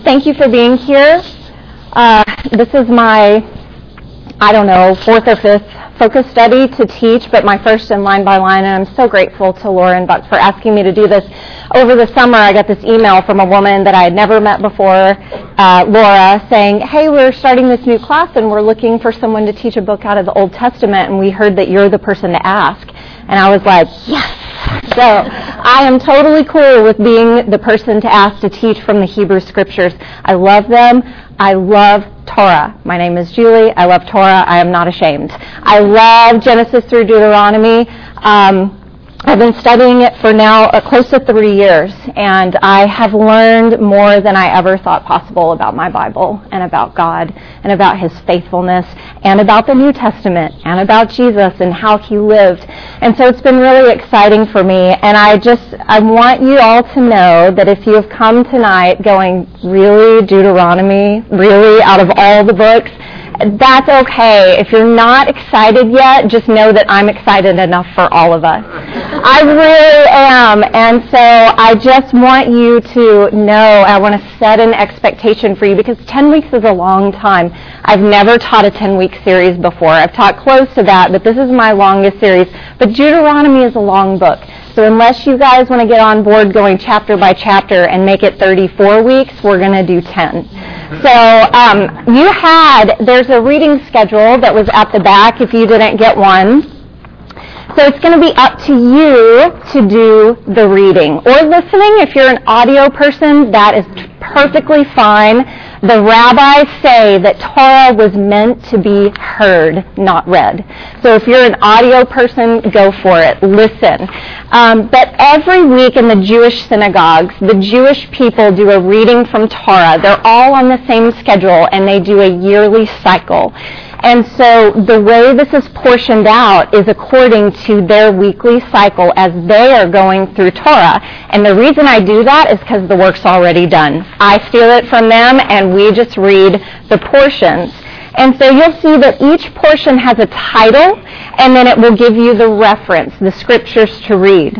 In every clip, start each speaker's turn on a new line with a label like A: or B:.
A: Thank you for being here. This is my, fourth or fifth focus study to teach, but my first in line by line, and I'm so grateful to Laura and Buck for asking me to do this. Over the summer, I got this email from a woman that I had never met before, Laura, saying, hey, we're starting this new class, and we're looking for someone to teach a book out of the Old Testament, and we heard that you're the person to ask. And I was like, yes! So I am totally cool with being the person to ask to teach from the Hebrew Scriptures. I love them. I love Torah. My name is Julie. I love Torah. I am not ashamed. I love Genesis through Deuteronomy. I've been studying it for now close to 3 years, and I have learned more than I ever thought possible about my Bible and about God and about His faithfulness and about the New Testament and about Jesus and how He lived. And so it's been really exciting for me, and I want you all to know that if you have come tonight going, really, Deuteronomy, really, out of all the books, that's okay. If you're not excited yet, just know that I'm excited enough for all of us. I really am. And so I just want you to know, I want to set an expectation for you, because 10 weeks is a long time. I've never taught a 10-week series before. I've taught close to that, but this is my longest series. But Deuteronomy is a long book. So unless you guys want to get on board going chapter by chapter and make it 34 weeks, we're going to do 10. So there's a reading schedule that was at the back if you didn't get one. So it's going to be up to you to do the reading. Or listening, if you're an audio person, that is perfectly fine. The rabbis say that Torah was meant to be heard, not read. So if you're an audio person, go for it. Listen. But every week in the Jewish synagogues, the Jewish people do a reading from Torah. They're all on the same schedule, and they do a yearly cycle. And so the way this is portioned out is according to their weekly cycle as they are going through Torah. And the reason I do that is because the work's already done. I steal it from them, and we just read the portions. And so you'll see that each portion has a title, and then it will give you the reference, the scriptures to read.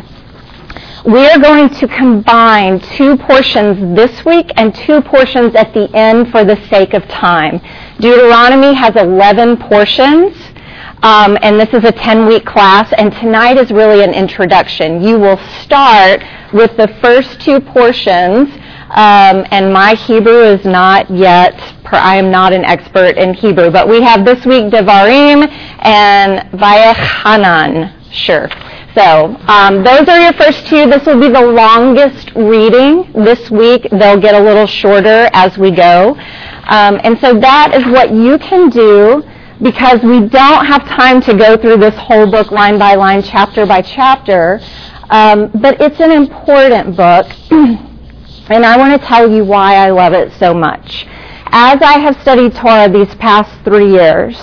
A: We are going to combine 2 portions this week and 2 portions at the end for the sake of time. Deuteronomy has 11 portions, and this is a 10-week class, and tonight is really an introduction. You will start with the first 2 portions, and my Hebrew is not yet, I am not an expert in Hebrew, but we have this week Devarim and Vayechanan. Sure. So those are your first 2. This will be the longest reading this week. They'll get a little shorter as we go. And so that is what you can do, because we don't have time to go through this whole book line by line, chapter by chapter. But it's an important book, and I want to tell you why I love it so much. As I have studied Torah these past 3 years,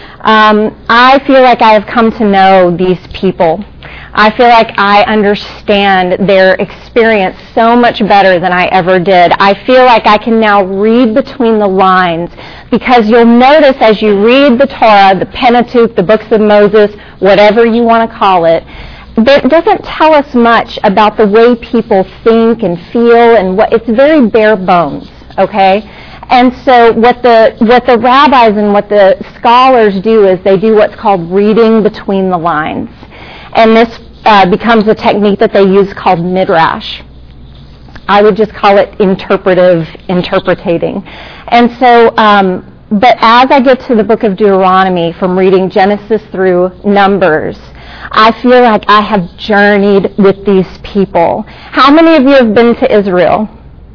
A: I feel like I have come to know these people. I feel like I understand their experience so much better than I ever did. I feel like I can now read between the lines, because you'll notice as you read the Torah, the Pentateuch, the books of Moses, whatever you want to call it, it doesn't tell us much about the way people think and feel, and it's very bare bones, okay? And so what the rabbis and what the scholars do is they do what's called reading between the lines. And this becomes a technique that they use called midrash. I would just call it interpretating. And so, but as I get to the book of Deuteronomy, from reading Genesis through Numbers, I feel like I have journeyed with these people. How many of you have been to Israel?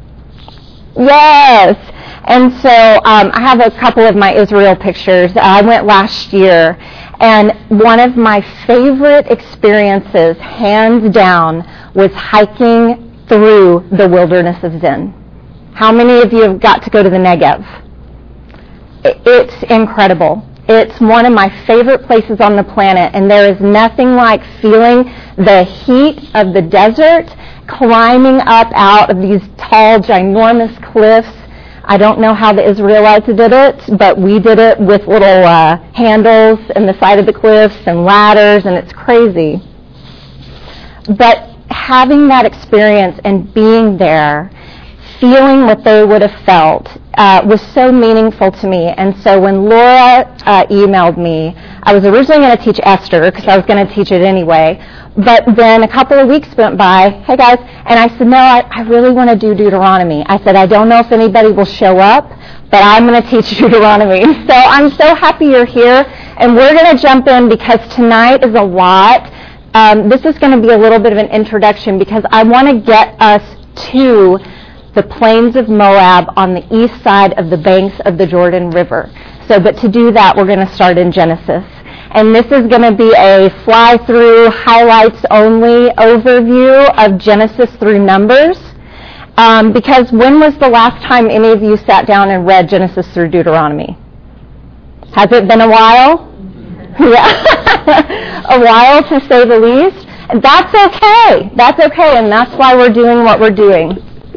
A: Yes. And so I have a couple of my Israel pictures. I went last year, and one of my favorite experiences, hands down, was hiking through the wilderness of Zin. How many of you have got to go to the Negev? It's incredible. It's one of my favorite places on the planet, and there is nothing like feeling the heat of the desert, climbing up out of these tall, ginormous cliffs. I don't know how the Israelites did it, but we did it with little handles in the side of the cliffs and ladders, and it's crazy. But having that experience and being there, feeling what they would have felt was so meaningful to me. And so when Laura emailed me, I was originally going to teach Esther because I was going to teach it anyway. But then a couple of weeks went by, hey guys, and I said, no, I really want to do Deuteronomy. I said, I don't know if anybody will show up, but I'm going to teach Deuteronomy. So I'm so happy you're here, and we're going to jump in because tonight is a lot. This is going to be a little bit of an introduction because I want to get us to the plains of Moab on the east side of the banks of the Jordan River. But to do that, we're going to start in Genesis. And this is going to be a fly-through, highlights-only overview of Genesis through Numbers. Because when was the last time any of you sat down and read Genesis through Deuteronomy? Has it been a while? Yeah. A while, to say the least. And that's okay. That's okay, and that's why we're doing what we're doing.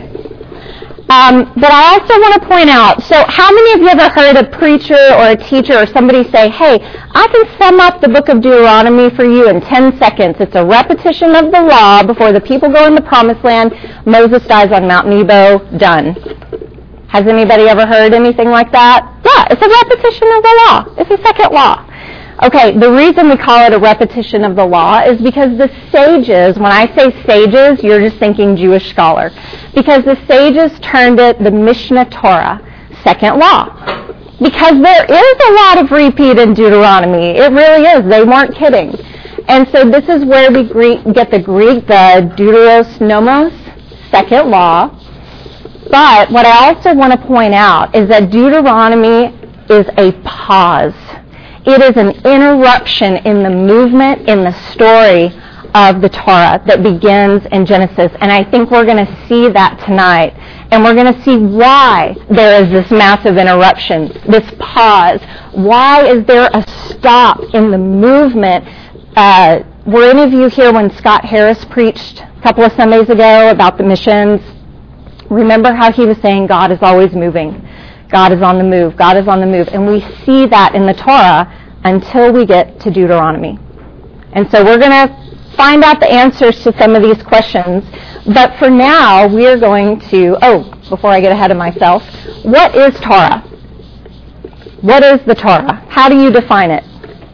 A: But I also want to point out, so how many of you ever heard a preacher or a teacher or somebody say, hey, I can sum up the book of Deuteronomy for you in 10 seconds. It's a repetition of the law before the people go in the promised land. Moses dies on Mount Nebo. Done. Has anybody ever heard anything like that? Yeah, it's a repetition of the law. It's a second law. Okay, the reason we call it a repetition of the law is because the sages, when I say sages, you're just thinking Jewish scholar, because the sages termed it the Mishnah Torah, second law. Because there is a lot of repeat in Deuteronomy. It really is. They weren't kidding. And so this is where we get the Greek, the deuteros nomos, second law. But what I also want to point out is that Deuteronomy is a pause. It is an interruption in the movement, in the story of the Torah that begins in Genesis. And I think we're going to see that tonight. And we're going to see why there is this massive interruption, this pause. Why is there a stop in the movement? Were any of you here when Scott Harris preached a couple of Sundays ago about the missions? Remember how he was saying God is always moving. God is on the move. God is on the move. And we see that in the Torah until we get to Deuteronomy. And so we're going to find out the answers to some of these questions. But for now, we are going to, before I get ahead of myself, what is Torah? What is the Torah? How do you define it?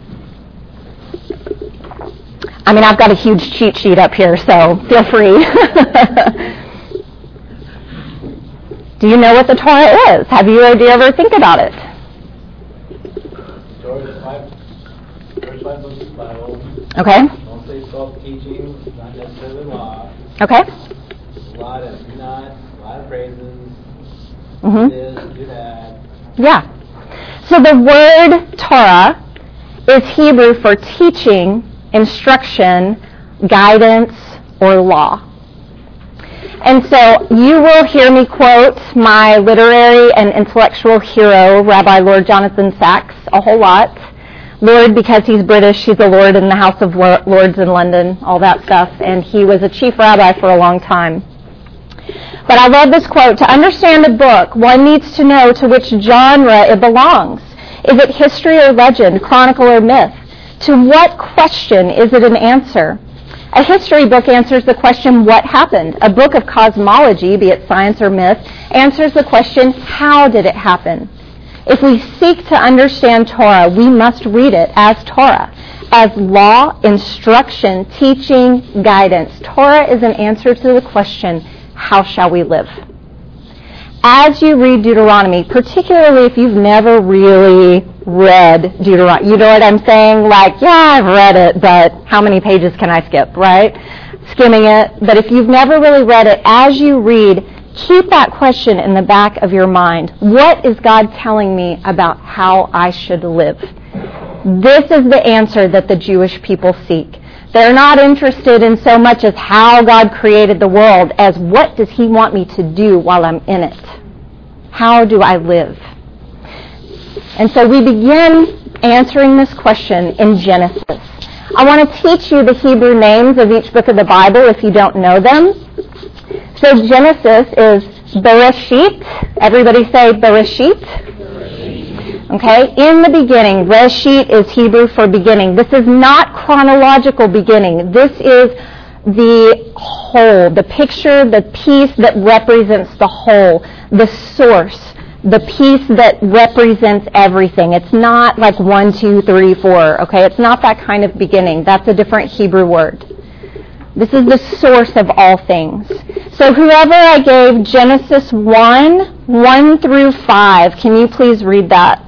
A: I mean, I've got a huge cheat sheet up here, so feel free. Do you know what the Torah is? Do you ever think about it?
B: Torah is first 5 books of the Bible.
A: Okay.
B: Mostly self-teaching, not necessarily law.
A: Okay.
B: A lot of do not, a lot of phrases.
A: Mm-hmm.
B: Do this, do that.
A: Yeah. So the word Torah is Hebrew for teaching, instruction, guidance, or law. And so you will hear me quote my literary and intellectual hero, Rabbi Lord Jonathan Sacks, a whole lot. Lord, because he's British, he's a lord in the House of Lords in London, all that stuff, and he was a chief rabbi for a long time. But I love this quote. To understand a book, one needs to know to which genre it belongs. Is it history or legend, chronicle or myth? To what question is it an answer? A history book answers the question, what happened? A book of cosmology, be it science or myth, answers the question, how did it happen? If we seek to understand Torah, we must read it as Torah, as law, instruction, teaching, guidance. Torah is an answer to the question, how shall we live? As you read Deuteronomy, particularly if you've never really read Deuteronomy, you know what I'm saying? Like, yeah, I've read it, but how many pages can I skip, right? Skimming it. But if you've never really read it, as you read, keep that question in the back of your mind. What is God telling me about how I should live? This is the answer that the Jewish people seek. They're not interested in so much as how God created the world as what does he want me to do while I'm in it? How do I live? And so we begin answering this question in Genesis. I want to teach you the Hebrew names of each book of the Bible if you don't know them. So Genesis is Bereshit. Everybody say Bereshit. Okay, in the beginning, Reshit is Hebrew for beginning. This is not chronological beginning. This is the whole, the picture, the piece that represents the whole, the source, the piece that represents everything. It's not like 1, 2, 3, 4, okay? It's not that kind of beginning. That's a different Hebrew word. This is the source of all things. So whoever I gave Genesis 1 through 5, can you please read that?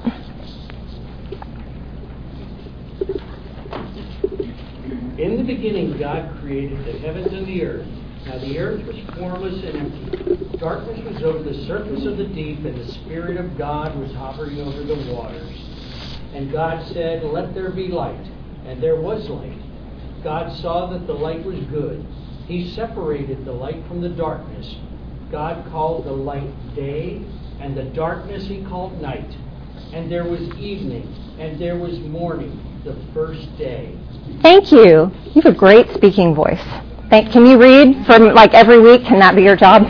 C: In the beginning, God created the heavens and the earth. Now the earth was formless and empty. Darkness was over the surface of the deep, and the Spirit of God was hovering over the waters. And God said, "Let there be light." And there was light. God saw that the light was good. He separated the light from the darkness. God called the light day, and the darkness He called night. And there was evening, and there was morning, the first day.
A: Thank you. You have a great speaking voice. Can you read from like every week? Can that be your job?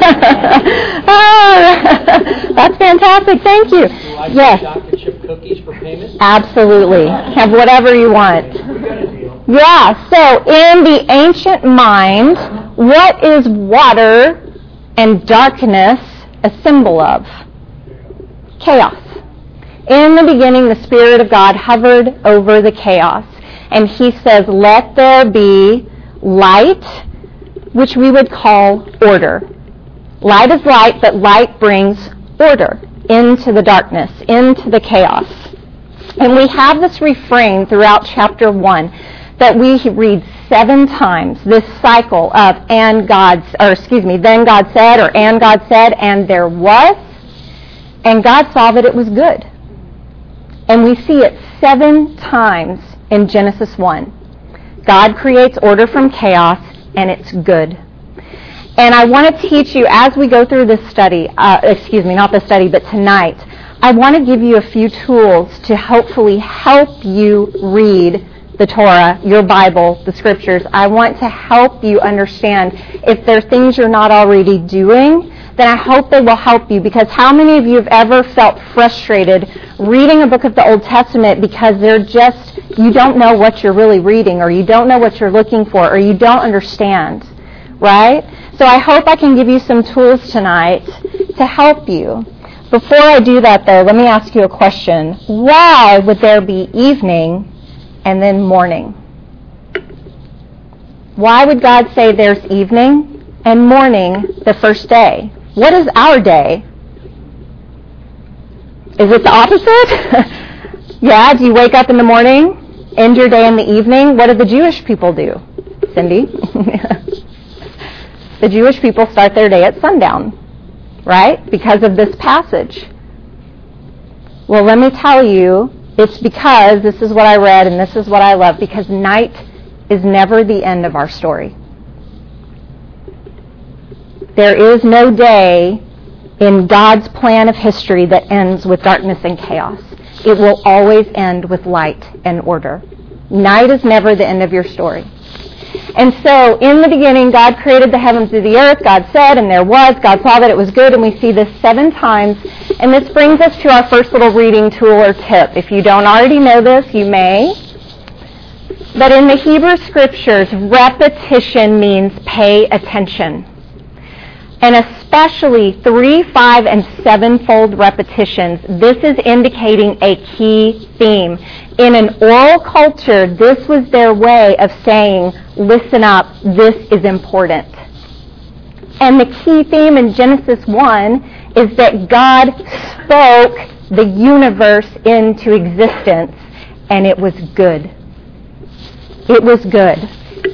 A: That's fantastic. Thank you.
C: Yes. Chocolate chip cookies for payment?
A: Absolutely. Have whatever you want.
C: We got a deal.
A: Yeah. So in the ancient mind, what is water and darkness a symbol of? Chaos. In the beginning, the Spirit of God hovered over the chaos. And He says, "Let there be light," which we would call order. Light is light, but light brings order into the darkness, into the chaos. And we have this refrain throughout chapter 1 that we read 7 times, this cycle of then God said, or and God said, and there was, and God saw that it was good. And we see it 7 times in Genesis 1. God creates order from chaos, and it's good. And I want to teach you, as we go through this study, not the study, but tonight, I want to give you a few tools to hopefully help you read the Torah, your Bible, the Scriptures. I want to help you understand if there are things you're not already doing, then I hope they will help you, because how many of you have ever felt frustrated reading a book of the Old Testament because you don't know what you're really reading, or you don't know what you're looking for, or you don't understand, right? So I hope I can give you some tools tonight to help you. Before I do that, though, let me ask you a question. Why would there be evening and then morning? Why would God say there's evening and morning the first day? What is our day? Is it the opposite? Yeah, do you wake up in the morning, end your day in the evening? What do the Jewish people do? Cindy? The Jewish people start their day at sundown, right? Because of this passage. Well, let me tell you, it's because, this is what I read and this is what I love, because night is never the end of our story. There is no day in God's plan of history that ends with darkness and chaos. It will always end with light and order. Night is never the end of your story. And so, in the beginning, God created the heavens and the earth. God said, and there was. God saw that it was good, and we see this 7 times. And this brings us to our first little reading tool or tip. If you don't already know this, you may. But in the Hebrew Scriptures, repetition means pay attention. And especially 3, 5, and 7-fold repetitions, this is indicating a key theme. In an oral culture, this was their way of saying, listen up, this is important. And the key theme in Genesis 1 is that God spoke the universe into existence, and it was good. It was good.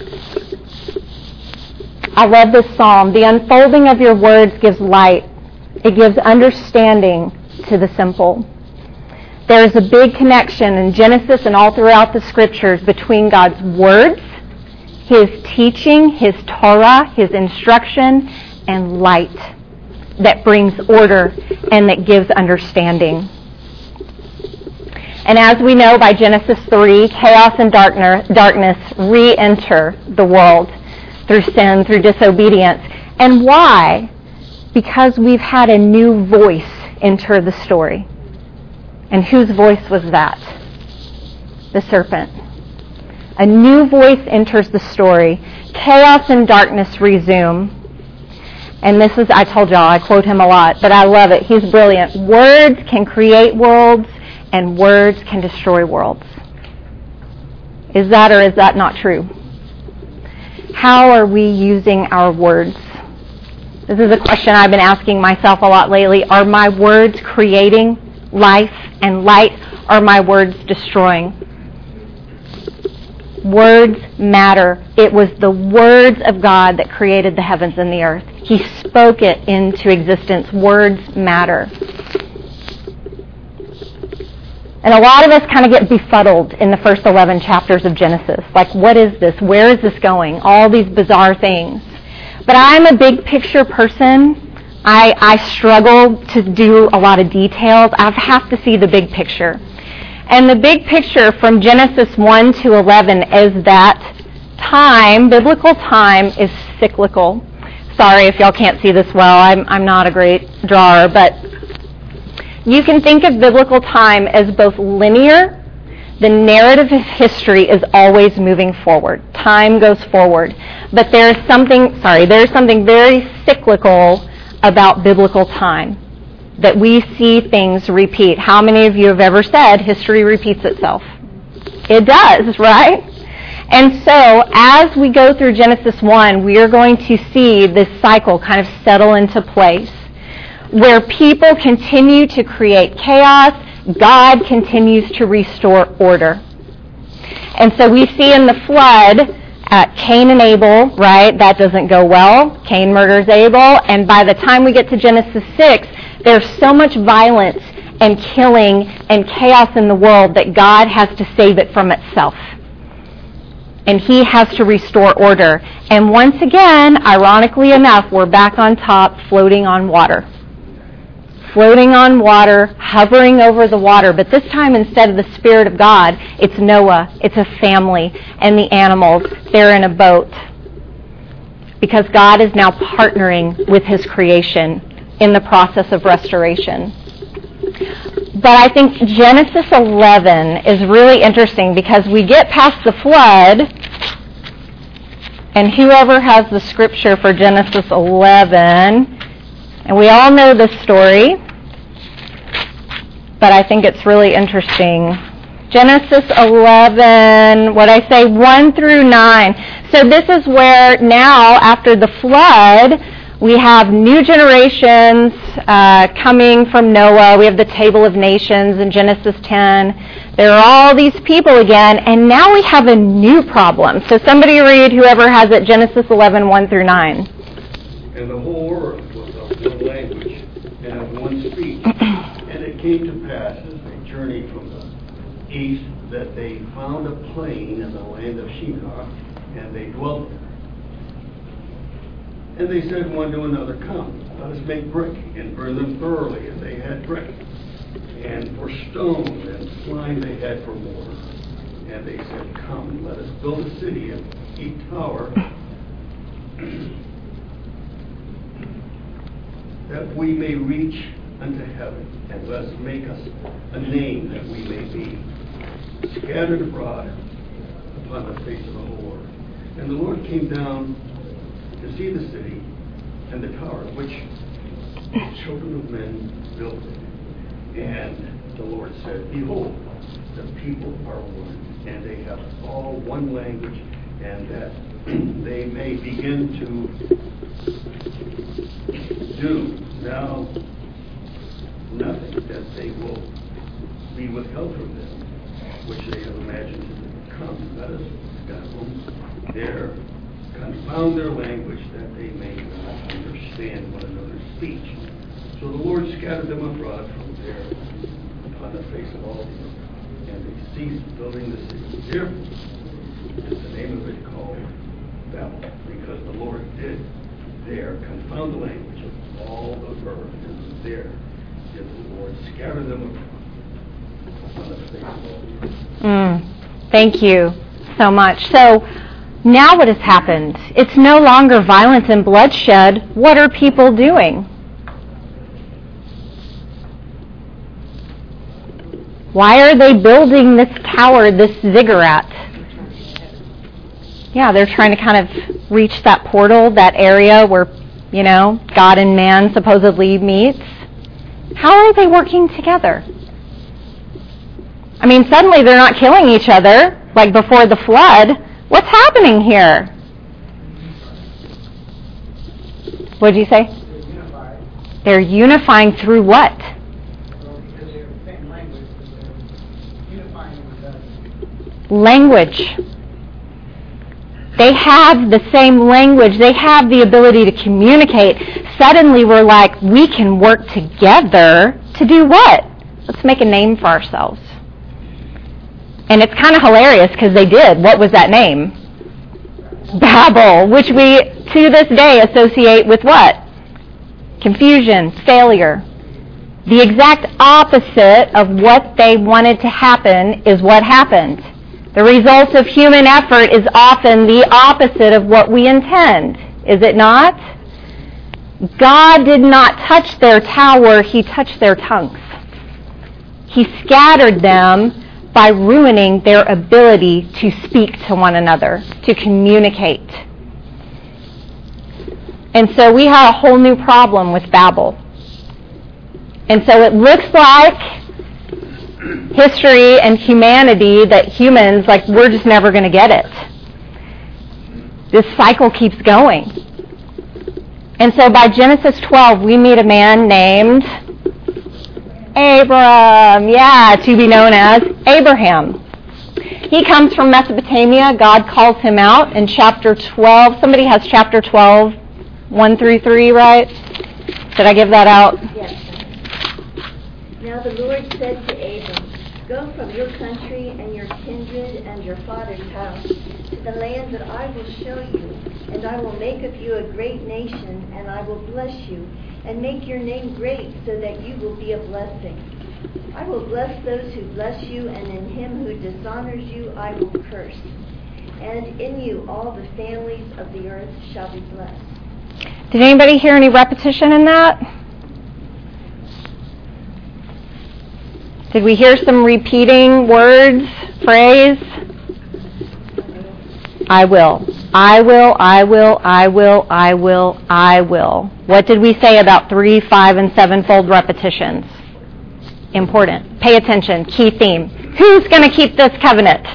A: I love this psalm. The unfolding of your words gives light. It gives understanding to the simple. There is a big connection in Genesis and all throughout the Scriptures between God's words, His teaching, His Torah, His instruction, and light that brings order and that gives understanding. And as we know by Genesis 3, chaos and darkness re-enter the world through sin, through disobedience. And why? Because we've had a new voice enter the story. And whose voice was that? The serpent. A new voice enters the story. Chaos and darkness resume. And this is, I told y'all, I quote him a lot, but I love it. He's brilliant. Words can create worlds, and words can destroy worlds. Is that or is that not true? How are we using our words? This is a question I've been asking myself a lot lately. Are my words creating life and light? Are my words destroying? Words matter. It was the words of God that created the heavens and the earth. He spoke it into existence. Words matter. And a lot of us kind of get befuddled in the first 11 chapters of Genesis. Like, what is this? Where is this going? All these bizarre things. But I'm a big picture person. I struggle to do a lot of details. I have to see the big picture. And the big picture from Genesis 1 to 11 is that time, biblical time, is cyclical. Sorry if y'all can't see this well. I'm not a great drawer, but you can think of biblical time as both linear. The narrative of history is always moving forward. Time goes forward. But there's something very cyclical about biblical time, that we see things repeat. How many of you have ever said history repeats itself? It does, right? And so as we go through Genesis 1, we are going to see this cycle kind of settle into place, where people continue to create chaos, God continues to restore order. And so we see in the flood, Cain and Abel, right? That doesn't go well. Cain murders Abel, and by the time we get to Genesis 6, there's so much violence and killing and chaos in the world that God has to save it from itself. And He has to restore order. And once again, ironically enough, we're back on top, floating on water. Floating on water, hovering over the water. But this time, instead of the Spirit of God, it's Noah, it's a family, and the animals. They're in a boat. Because God is now partnering with His creation in the process of restoration. But I think Genesis 11 is really interesting because we get past the flood, and whoever has the scripture for Genesis 11, and we all know this story, but I think it's really interesting. Genesis 11, 1 through 9. So this is where now, after the flood, we have new generations coming from Noah. We have the Table of Nations in Genesis 10. There are all these people again, and now we have a new problem. So somebody read, whoever has it, Genesis 11, 1 through 9.
D: And the whole earth was of one language and of one speech. And it came to pass, as they journeyed from the east, that they found a plain in the land of Shinar, and they dwelt there. And they said one to another, "Come, let us make brick and burn them thoroughly." And they had brick, and for stone, and slime they had for mortar. And they said, "Come, let us build a city and a tower, that we may reach unto heaven, and let us make us a name, that we may be scattered abroad upon the face of the whole earth." And the Lord came down to see the city and the tower which the children of men built. And the Lord said, "Behold, the people are one, and they have all one language, and that they may begin to do now nothing that they will be withheld from them, which they have imagined to do. Come, let us scatter them there, confound their language, that they may not understand one another's speech." So the Lord scattered them abroad from there upon the face of all the earth, and they ceased building the city. Therefore is the name of it called Babel, because the Lord did there confound the language of all the earth, and there did the Lord scatter them abroad upon the face of all the earth.
A: Thank you so much. So now what has happened? It's no longer violence and bloodshed. What are people doing? Why are they building this tower, this ziggurat? Yeah, they're trying to kind of reach that portal, that area where, God and man supposedly meets. How are they working together? I mean, suddenly they're not killing each other like before the flood. What's happening here? What did you say? They're unifying through what? Language. They have the same language. They have the ability to communicate. Suddenly we're like, we can work together to do what? Let's make a name for ourselves. And it's kind of hilarious because they did. What was that name? Babel, which we to this day associate with what? Confusion, failure. The exact opposite of what they wanted to happen is what happened. The result of human effort is often the opposite of what we intend, is it not? God did not touch their tower, He touched their tongues. He scattered them by ruining their ability to speak to one another, to communicate. And so we have a whole new problem with Babel. And so it looks like history and humanity that humans, we're just never going to get it. This cycle keeps going. And so by Genesis 12, we meet a man named Abram, to be known as Abraham. He comes from Mesopotamia. God calls him out in chapter 12. Somebody has chapter 12, 1 through 3, right? Did I give that out?
E: Yes. Now the Lord said to Abram, "Go from your country and your kindred and your father's house to the land that I will show you, and I will make of you a great nation, and I will bless you, and make your name great so that you will be a blessing. I will bless those who bless you, and in him who dishonors you I will curse. And in you all the families of the earth shall be blessed."
A: Did anybody hear any repetition in that? Did we hear some repeating words, phrase? I will. I will, I will, I will, I will, I will. What did we say about 3, 5, and 7-fold repetitions? Important. Pay attention. Key theme. Who's going to keep this covenant?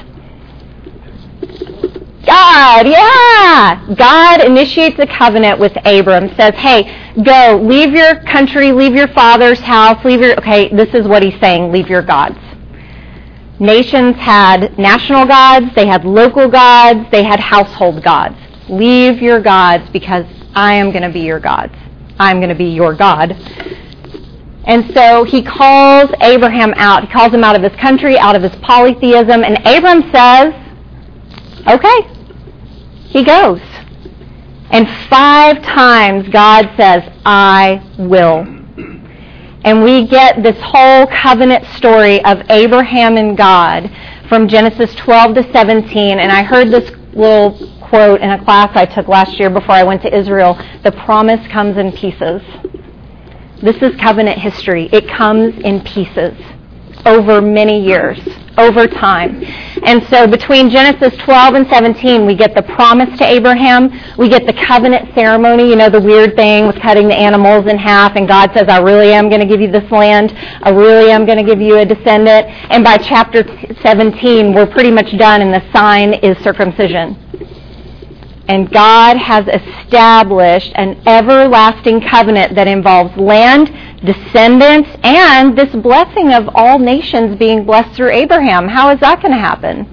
A: God, yeah! God initiates a covenant with Abram, says, hey, go, leave your country, leave your father's house, this is what he's saying, leave your gods. Nations had national gods, they had local gods, they had household gods. Leave your gods because I am going to be your gods. I'm going to be your God. And so he calls Abraham out. He calls him out of his country, out of his polytheism, and Abram says, okay, he goes. And 5 times God says, I will. And we get this whole covenant story of Abraham and God from Genesis 12 to 17. And I heard this little quote in a class I took last year before I went to Israel. The promise comes in pieces. This is covenant history. It comes in pieces over many years, over time. And so between Genesis 12 and 17, we get the promise to Abraham. We get the covenant ceremony, the weird thing with cutting the animals in half, and God says, I really am going to give you this land. I really am going to give you a descendant. And by chapter 17, we're pretty much done, and the sign is circumcision. And God has established an everlasting covenant that involves land, descendants, and this blessing of all nations being blessed through Abraham. How is that going to happen?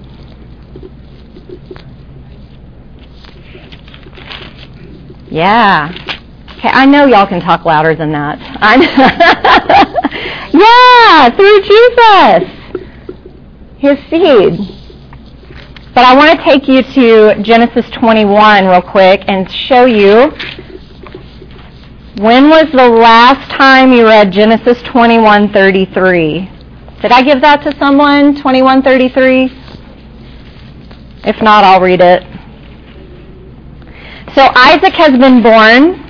A: Yeah. Okay, I know y'all can talk louder than that. Yeah, through Jesus. His seed. But I want to take you to Genesis 21 real quick and show you, when was the last time you read Genesis 21:33? Did I give that to someone, 21:33? If not, I'll read it. So Isaac has been born.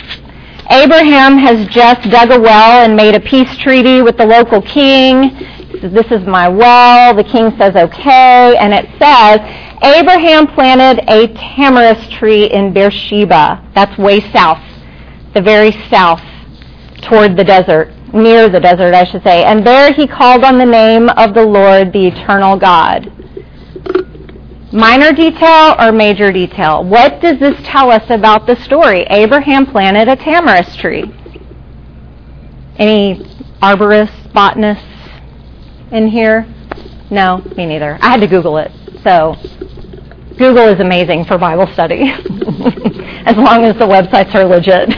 A: Abraham has just dug a well and made a peace treaty with the local king. this is my well. The king says, okay. And it says, Abraham planted a tamarisk tree in Beersheba. That's way south, the very south, toward the desert, near the desert, I should say. And there he called on the name of the Lord, the eternal God. Minor detail or major detail? What does this tell us about the story? Abraham planted a tamarisk tree. Any arborists, botanists in here? No, me neither. I had to Google it. So Google is amazing for Bible study, as long as the websites are legit.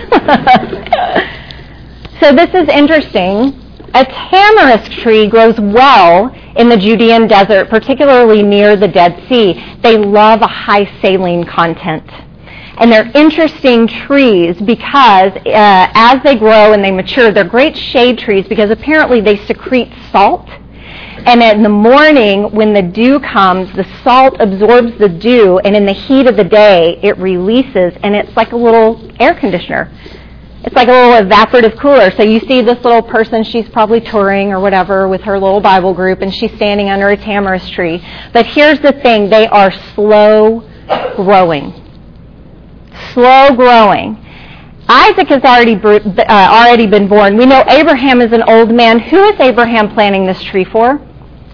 A: So this is interesting. A tamarisk tree grows well in the Judean desert, particularly near the Dead Sea. They love a high saline content. And they're interesting trees because as they grow and they mature, they're great shade trees because apparently they secrete salt. And in the morning, when the dew comes, the salt absorbs the dew, and in the heat of the day, it releases, and it's like a little air conditioner. It's like a little evaporative cooler. So you see this little person, she's probably touring or whatever with her little Bible group, and she's standing under a tamarisk tree. But here's the thing, they are slow growing. Slow growing. Isaac has already been born. We know Abraham is an old man. Who is Abraham planting this tree for?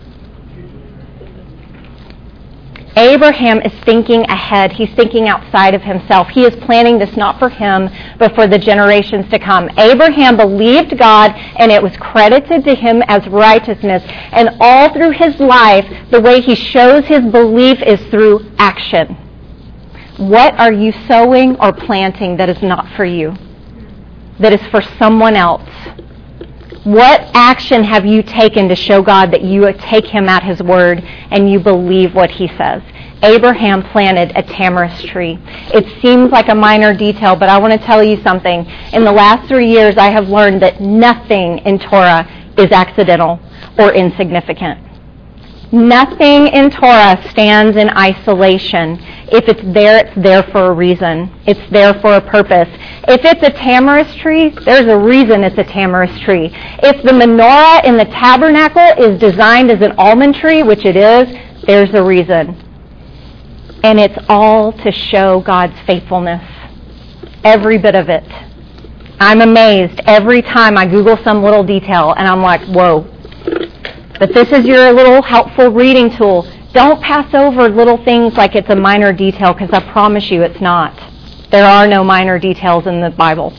A: Abraham is thinking ahead. He's thinking outside of himself. He is planning this not for him, but for the generations to come. Abraham believed God, and it was credited to him as righteousness. And all through his life, the way he shows his belief is through action. What are you sowing or planting that is not for you, that is for someone else? What action have you taken to show God that you take him at his word and you believe what he says? Abraham planted a tamarisk tree. It seems like a minor detail, but I want to tell you something. In the last 3 years, I have learned that nothing in Torah is accidental or insignificant. Nothing in Torah stands in isolation. If it's there for a reason. It's there for a purpose. If it's a tamarisk tree, there's a reason it's a tamarisk tree. If the menorah in the tabernacle is designed as an almond tree, which it is, there's a reason. And it's all to show God's faithfulness. Every bit of it. I'm amazed every time I Google some little detail and I'm like, whoa. But this is your little helpful reading tool. Don't pass over little things like it's a minor detail, because I promise you it's not. There are no minor details in the Bible.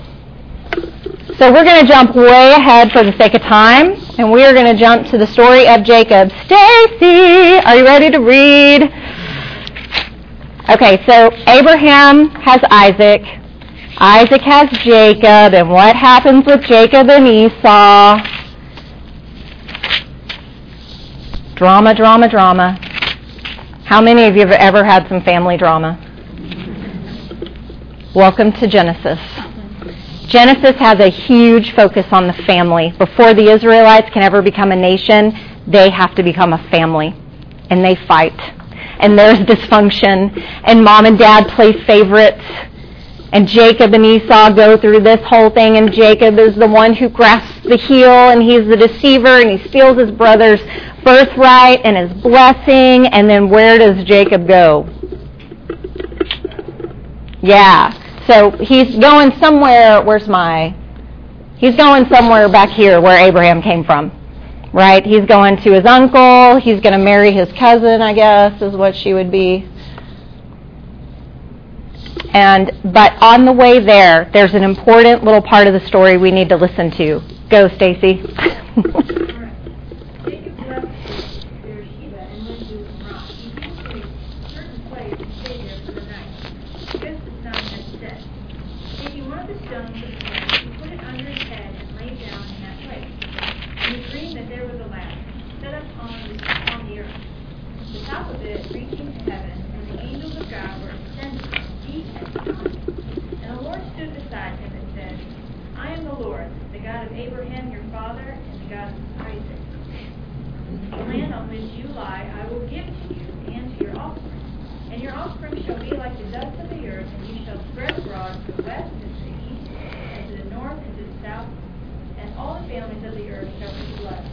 A: So we're going to jump way ahead for the sake of time, and we are going to jump to the story of Jacob. Stacy, are you ready to read? Okay, so Abraham has Isaac. Isaac has Jacob, and what happens with Jacob and Esau? Drama, drama, drama. How many of you have ever had some family drama? Welcome to Genesis. Genesis has a huge focus on the family. Before the Israelites can ever become a nation, they have to become a family. And they fight. And there's dysfunction. And mom and dad play favorites. And Jacob and Esau go through this whole thing, and Jacob is the one who grasps the heel, and he's the deceiver, and he steals his brother's birthright and his blessing, and then where does Jacob go? Yeah, so he's going somewhere, he's going somewhere back here where Abraham came from, right? He's going to his uncle, he's going to marry his cousin, I guess, is what she would be. But on the way there, there's an important little part of the story we need to listen to. Go, Stacy.
F: Jacob left Beersheba and went to Ramah. He came to a certain place and stayed there for the night, just the sun had set. Taking one of the stones of the land, he put it under his head and lay down in that place. And he dreamed that there was a ladder set up on the earth, the top of it reaching to heaven, and the angels of God were ascending from seat and on it. And the Lord stood beside him and said, I am the Lord, the God of Abraham your father, and the God of Isaac. The land on which you lie I will give to you and to your offspring. And your offspring shall be like the dust of the earth, and you shall spread abroad to the west and to the east, and to the north and to the south, and all the families of the earth shall be blessed. In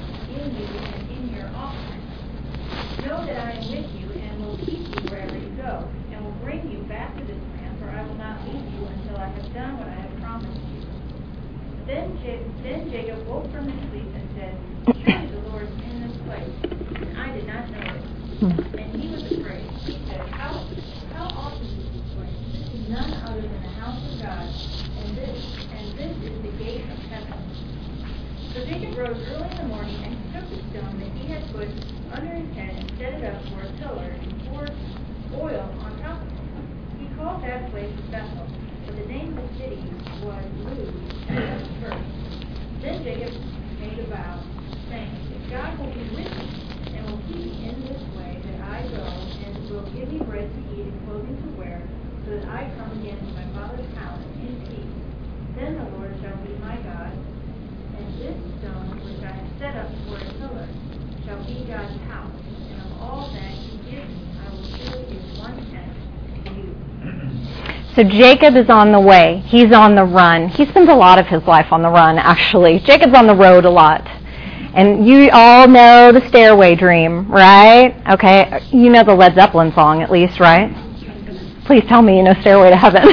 F: in you and in your offspring. Know that I am with you and will keep you wherever you go, and will bring you back to this land, for I will not leave you until I have done what I have promised you. Then Jacob woke from his sleep and said, Surely the Lord is in this place, and I did not know it. And he was afraid. He said, How awesome is this place? This is none other than the house of God, and this is the gate of heaven. So Jacob rose early in the morning and took the stone that he had put under his head and set it up for a pillar and poured oil on top of it. He called that place Bethel, but the name of the city was Luz at first. Then Jacob made a vow, saying, If God will be with me and will keep me in this way that I go, and will give me bread to eat and clothing to wear, so that I come again to my father's house in peace, then the Lord shall be my God, and this stone which I have set up for a pillar shall be God's house, and of all that you give me I will surely give 1/10 to you.
A: So Jacob is on the way. He's on the run. He spends a lot of his life on the run, actually. Jacob's on the road a lot. And you all know the Stairway Dream, right? Okay, you know the Led Zeppelin song at least, right? Please tell me you know Stairway to Heaven.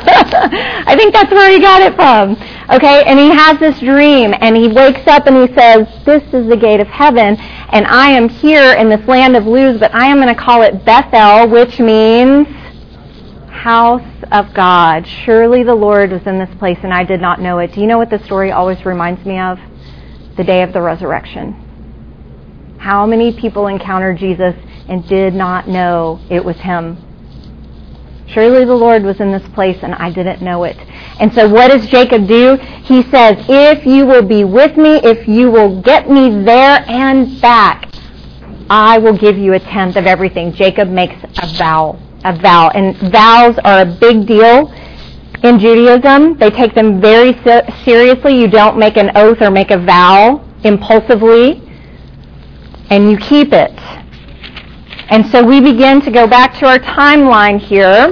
A: I think that's where he got it from. Okay, and he has this dream, and he wakes up and he says, this is the gate of heaven, and I am here in this land of Luz, but I am going to call it Bethel, which means house of God. Surely the Lord was in this place, and I did not know it. Do you know what this story always reminds me of? The day of the resurrection. How many people encountered Jesus and did not know it was him? Surely the Lord was in this place and I didn't know it. And so what does Jacob do? He says, if you will be with me, if you will get me there and back, I will give you 1/10 of everything. Jacob makes a vow. And vows are a big deal in Judaism. They take them very seriously. You don't make an oath or make a vow impulsively, and you keep it. And so we begin to go back to our timeline here,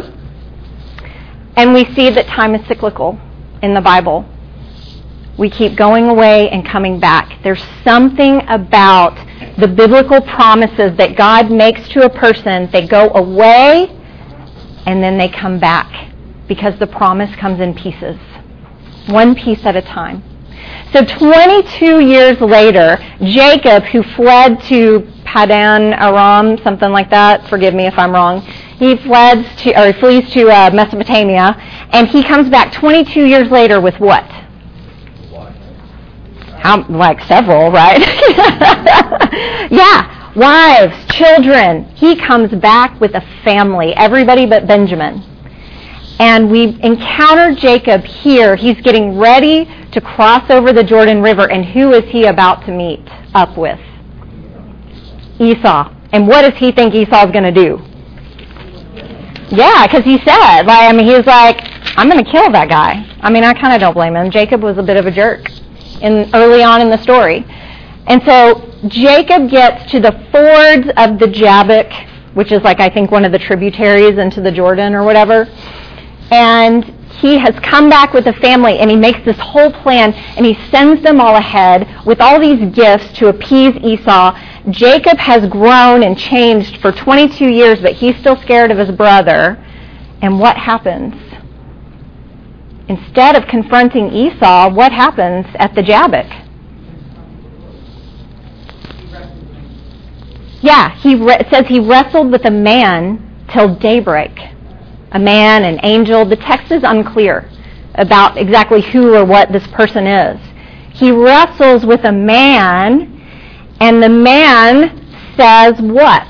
A: and we see that time is cyclical in the Bible. We keep going away and coming back. There's something about the biblical promises that God makes to a person. They go away, and then they come back, because the promise comes in pieces, one piece at a time. So 22 years later, Jacob, who fled to Padan Aram, something like that, forgive me if I'm wrong, he flees to Mesopotamia, and he comes back 22 years later with what? Like several, right? Yeah, wives, children. He comes back with a family, everybody but Benjamin. And we encounter Jacob here. He's getting ready to cross over the Jordan River. And who is he about to meet up with? Esau. And what does he think Esau's going to do? Yeah, because he said, he's like, I'm going to kill that guy. I kind of don't blame him. Jacob was a bit of a jerk early on in the story. And so Jacob gets to the fords of the Jabbok, which is I think one of the tributaries into the Jordan or whatever. And he has come back with a family, and he makes this whole plan, and he sends them all ahead with all these gifts to appease Esau. Jacob has grown and changed for 22 years, but he's still scared of his brother. And what happens? Instead of confronting Esau, what happens at the Jabbok? Yeah, it says he wrestled with a man till daybreak. A man, an angel. The text is unclear about exactly who or what this person is. He wrestles with a man, and the man says what?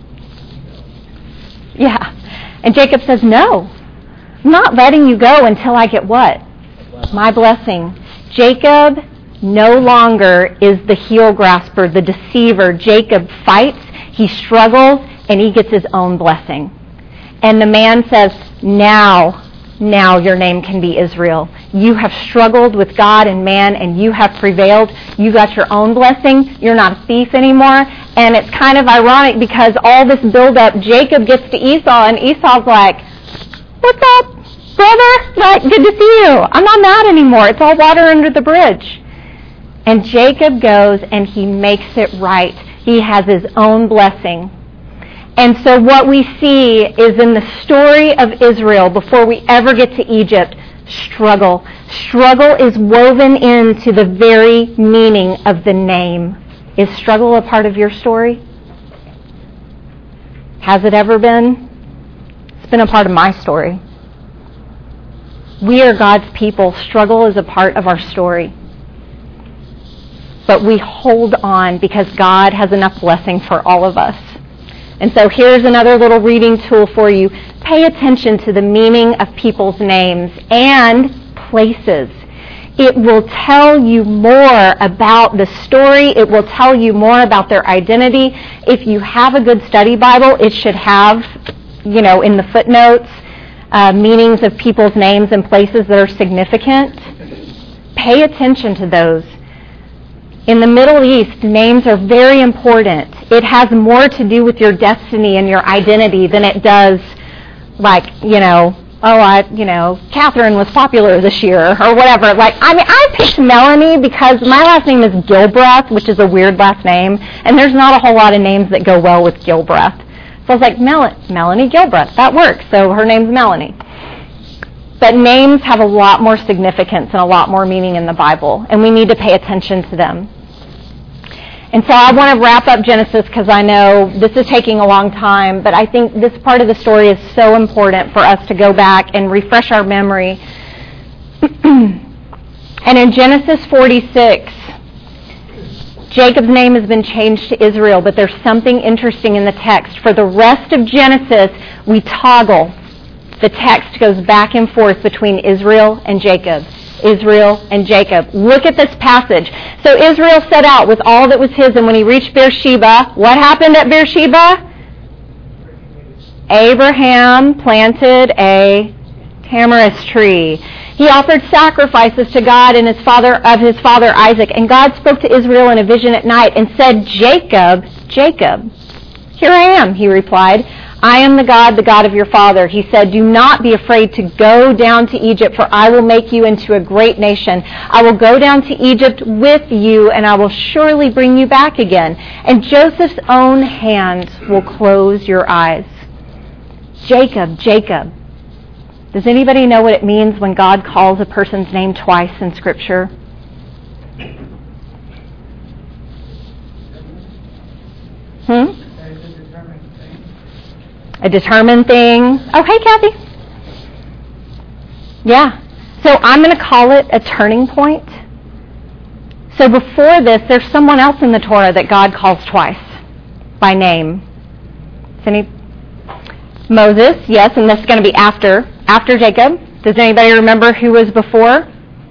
A: Yeah. And Jacob says, no, I'm not letting you go until I get what? My blessing. Jacob no longer is the heel grasper, the deceiver. Jacob fights, he struggles, and he gets his own blessing. And the man says, now your name can be Israel. You have struggled with God and man, and you have prevailed. You got your own blessing. You're not a thief anymore. And it's kind of ironic because all this build-up, Jacob gets to Esau, and Esau's like, what's up, brother? Good to see you. I'm not mad anymore. It's all water under the bridge. And Jacob goes and he makes it right. He has his own blessing. And so what we see is in the story of Israel, before we ever get to Egypt, struggle. Struggle is woven into the very meaning of the name. Is struggle a part of your story? Has it ever been? It's been a part of my story. We are God's people. Struggle is a part of our story. But we hold on because God has enough blessing for all of us. And so here's another little reading tool for you. Pay attention to the meaning of people's names and places. It will tell you more about the story. It will tell you more about their identity. If you have a good study Bible, it should have, in the footnotes, meanings of people's names and places that are significant. Pay attention to those. In the Middle East, names are very important. It has more to do with your destiny and your identity than it does, Catherine was popular this year, or whatever. I picked Melanie because my last name is Gilbreth, which is a weird last name, and there's not a whole lot of names that go well with Gilbreth. So I was like, Melanie Gilbreth, that works. So her name's Melanie. But names have a lot more significance and a lot more meaning in the Bible, and we need to pay attention to them. And so I want to wrap up Genesis because I know this is taking a long time, but I think this part of the story is so important for us to go back and refresh our memory. And in Genesis 46, Jacob's name has been changed to Israel, but there's something interesting in the text. For the rest of Genesis, we toggle. The text goes back and forth between Israel and Jacob. Israel and Jacob. Look at this passage. So Israel set out with all that was his, and when he reached Beersheba, what happened at Beersheba? Abraham planted a tamarisk tree. He offered sacrifices to God and his father Isaac, and God spoke to Israel in a vision at night and said, Jacob, Jacob. Here I am, he replied. I am the God of your father. He said, do not be afraid to go down to Egypt, for I will make you into a great nation. I will go down to Egypt with you, and I will surely bring you back again. And Joseph's own hands will close your eyes. Jacob, Jacob. Does anybody know what it means when God calls a person's name twice in Scripture? A determined thing. Oh, hey, Kathy. Yeah. So I'm going to call it a turning point. So before this, there's someone else in the Torah that God calls twice by name. Moses, yes, and this is going to be after Jacob. Does anybody remember who was before?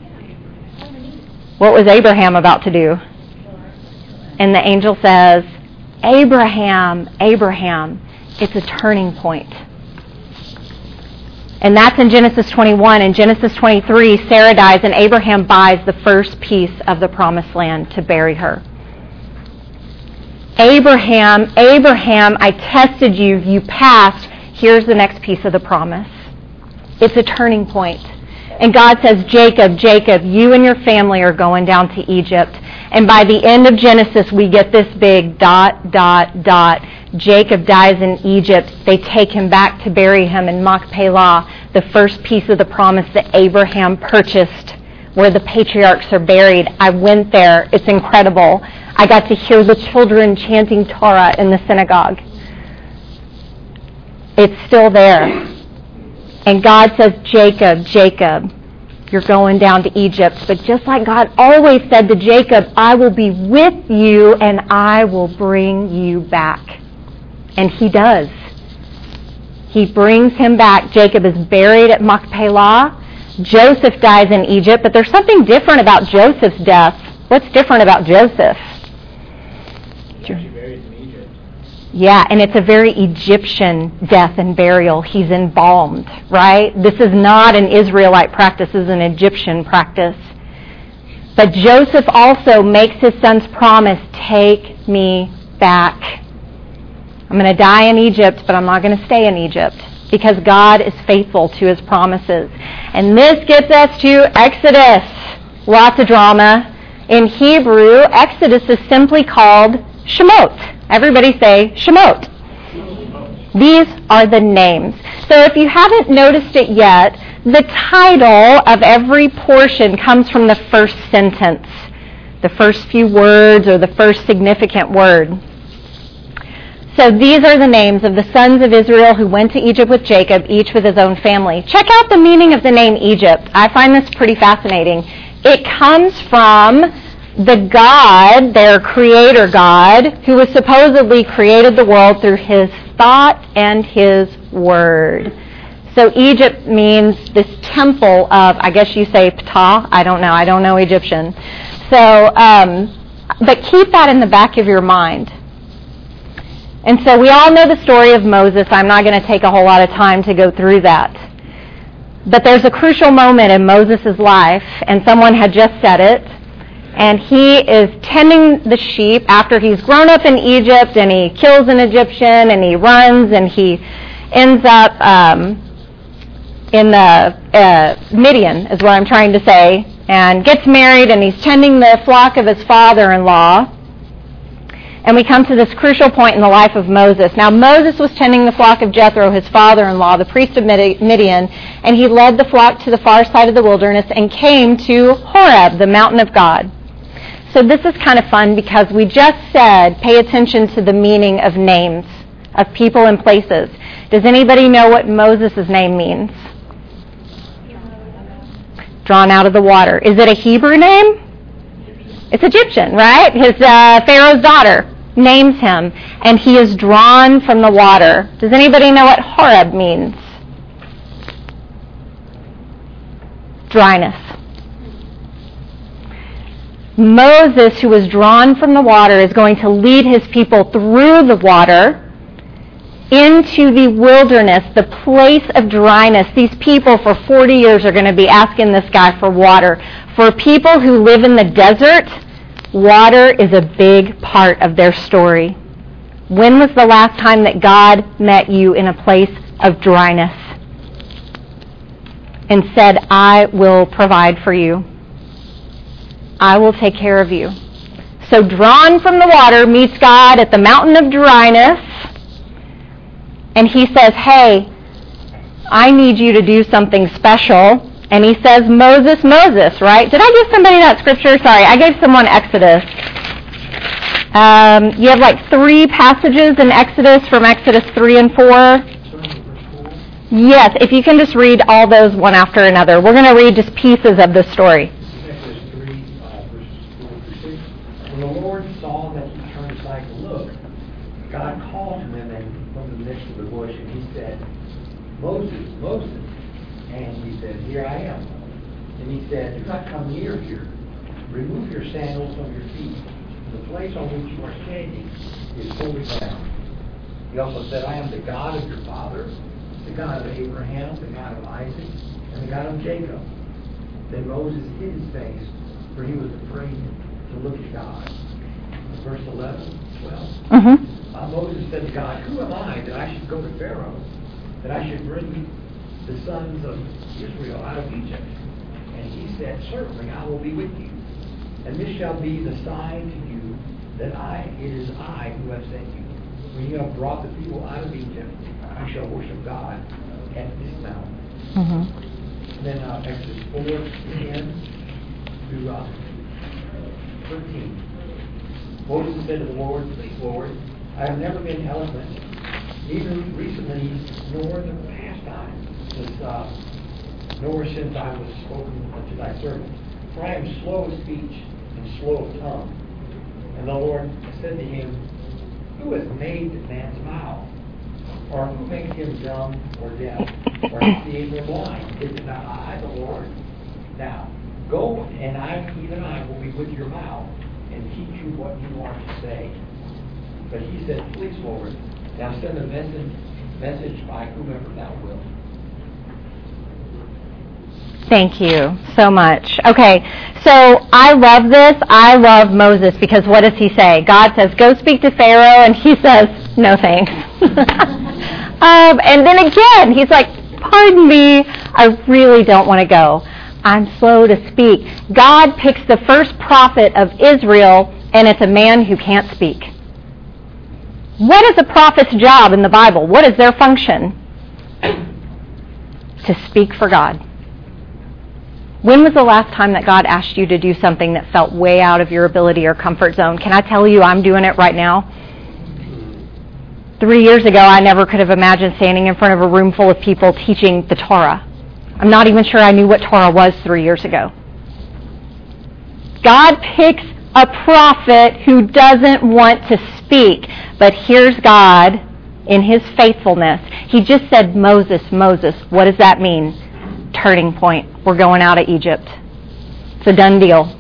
A: What was Abraham about to do? And the angel says, Abraham, Abraham. It's a turning point. And that's in Genesis 21. In Genesis 23, Sarah dies and Abraham buys the first piece of the promised land to bury her. Abraham, Abraham, I tested you, you passed. Here's the next piece of the promise. It's a turning point. And God says, Jacob, Jacob, you and your family are going down to Egypt. And by the end of Genesis, we get this big ... Jacob dies in Egypt. They take him back to bury him in Machpelah, the first piece of the promise that Abraham purchased, where the patriarchs are buried. I went there. It's incredible. I got to hear the children chanting Torah in the synagogue. It's still there. And God says, Jacob, Jacob, you're going down to Egypt. But just like God always said to Jacob, I will be with you and I will bring you back. And he does. He brings him back. Jacob is buried at Machpelah. Joseph dies in Egypt, but there's something different about Joseph's death. What's different about Joseph?
B: He's actually buried in Egypt.
A: Yeah, and it's a very Egyptian death and burial. He's embalmed, right? This is not an Israelite practice. This is an Egyptian practice. But Joseph also makes his son's promise, take me back. I'm going to die in Egypt, but I'm not going to stay in Egypt because God is faithful to his promises. And this gets us to Exodus. Lots of drama. In Hebrew, Exodus is simply called Shemot. Everybody say Shemot. These are the names. So if you haven't noticed it yet, the title of every portion comes from the first sentence, the first few words or the first significant word. So these are the names of the sons of Israel who went to Egypt with Jacob, each with his own family. Check out the meaning of the name Egypt. I find this pretty fascinating. It comes from the God, their creator God, who was supposedly created the world through his thought and his word. So Egypt means this temple of, I guess you say Ptah. I don't know Egyptian. So, but keep that in the back of your mind. And so we all know the story of Moses. I'm not going to take a whole lot of time to go through that. But there's a crucial moment in Moses' life, and someone had just said it, and he is tending the sheep after he's grown up in Egypt, and he kills an Egyptian, and he runs, and he ends up in the Midian, is what I'm trying to say, and gets married, and he's tending the flock of his father-in-law. And we come to this crucial point in the life of Moses. Now, Moses was tending the flock of Jethro, his father-in-law, the priest of Midian, and he led the flock to the far side of the wilderness and came to Horeb, the mountain of God. So this is kind of fun because we just said, pay attention to the meaning of names, of people and places. Does anybody know what Moses' name means? Drawn out of the water. Is it a Hebrew name? It's Egyptian, right? His Pharaoh's daughter names him, and he is drawn from the water. Does anybody know what Horeb means? Dryness. Moses, who was drawn from the water, is going to lead his people through the water into the wilderness, the place of dryness. These people for 40 years are going to be asking this guy for water. For people who live in the desert, water is a big part of their story. When was the last time that God met you in a place of dryness and said, I will provide for you. I will take care of you. So drawn from the water meets God at the mountain of dryness, and he says, hey, I need you to do something special. And he says, Moses, Moses, right? Did I give somebody that scripture? Sorry, I gave someone Exodus. You have like 3 passages in Exodus from Exodus 3 and 4. Yes, if you can just read all those one after another. We're going to read just pieces of this story.
C: Exodus 3, verses 4 through 6. When the Lord saw that he turned aside to look, God called to him from the midst of the bush, and he said, Moses, Moses. And he said, here I am. And he said, do not come near here. Remove your sandals from your feet. The place on which you are standing is holy ground. He also said, I am the God of your fathers, the God of Abraham, the God of Isaac, and the God of Jacob. Then Moses hid his face, for he was afraid to look at God. Verse 11, 12. Moses said to God, who am I that I should go to Pharaoh, that I should bring the sons of Israel out of Egypt? And he said, certainly I will be with you. And this shall be the sign to you that it is I who have sent you. When you have brought the people out of Egypt, you shall worship God at this mountain. Then Exodus 4, 10 through 13. Moses said to the Lord, please, Lord, I have never been eloquent, neither recently nor in the past time, nor since I was spoken unto thy servant. For I am slow of speech and slow of tongue. And the Lord said to him, who has made man's mouth? Or who makes him dumb or deaf, or seeing or blind? Is it not I, the Lord? Now, go, and even I will be with your mouth, and teach you what you are to say. But he said, please, Lord, now send a message by whomever thou wilt.
A: Thank you so much. Okay, so I love this. I love Moses because what does he say? God says, go speak to Pharaoh, and he says, no thanks. And then again, he's like, pardon me, I really don't want to go. I'm slow to speak. God picks the first prophet of Israel, and it's a man who can't speak. What is a prophet's job in the Bible? What is their function? To speak for God. When was the last time that God asked you to do something that felt way out of your ability or comfort zone? Can I tell you I'm doing it right now? 3 years ago, I never could have imagined standing in front of a room full of people teaching the Torah. I'm not even sure I knew what Torah was 3 years ago. God picks a prophet who doesn't want to speak, but here's God in his faithfulness. He just said, Moses, Moses. What does that mean? Turning point. We're going out of Egypt. It's a done deal.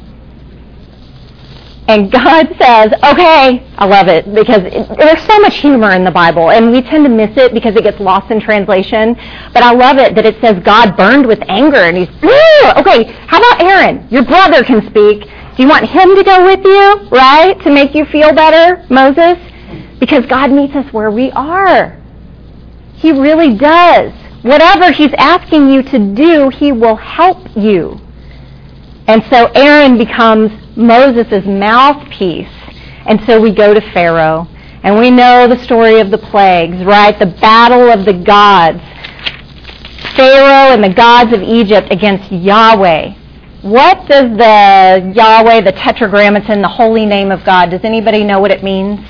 A: And God says, okay, I love it, because there's so much humor in the Bible, and we tend to miss it because it gets lost in translation. But I love it that it says God burned with anger, and he's, okay, how about Aaron? Your brother can speak. Do you want him to go with you, right, to make you feel better, Moses? Because God meets us where we are. He really does. Whatever he's asking you to do, he will help you. And so Aaron becomes Moses' mouthpiece. And so we go to Pharaoh. And we know the story of the plagues, right? The battle of the gods. Pharaoh and the gods of Egypt against Yahweh. What does the Yahweh, the Tetragrammaton, the holy name of God, does anybody know what it means?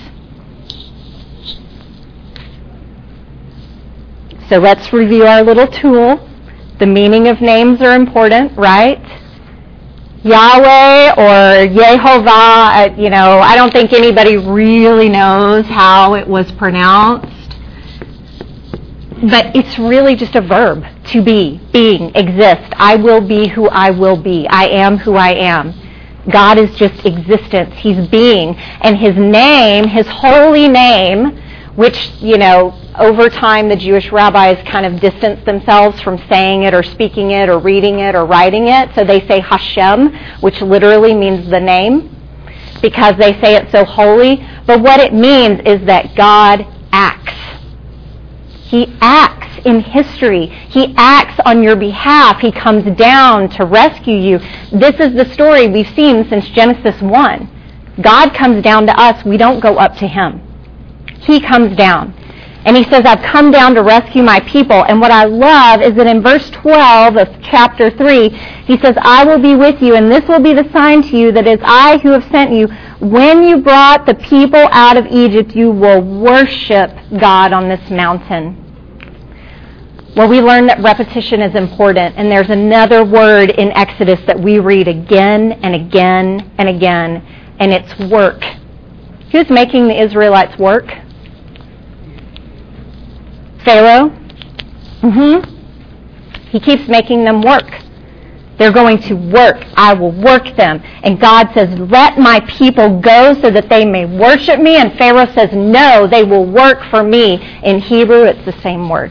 A: So let's review our little tool. The meaning of names are important, right? Yahweh or Yehovah, I don't think anybody really knows how it was pronounced. But it's really just a verb, to be, being, exist. I will be who I will be. I am who I am. God is just existence. He's being. And his name, his holy name, which, over time the Jewish rabbis kind of distanced themselves from saying it or speaking it or reading it or writing it. So they say Hashem, which literally means the name, because they say it so holy. But what it means is that God acts. He acts in history. He acts on your behalf. He comes down to rescue you. This is the story we've seen since Genesis 1. God comes down to us. We don't go up to him. He comes down. And he says, I've come down to rescue my people. And what I love is that in verse 12 of chapter 3, he says, I will be with you, and this will be the sign to you that it's I who have sent you. When you brought the people out of Egypt, you will worship God on this mountain. Well, we learned that repetition is important, and there's another word in Exodus that we read again and again and again, and it's work. Who's making the Israelites work? Pharaoh? He keeps making them work. They're going to work. I will work them. And God says, let my people go so that they may worship me. And Pharaoh says, no, they will work for me. In Hebrew, it's the same word.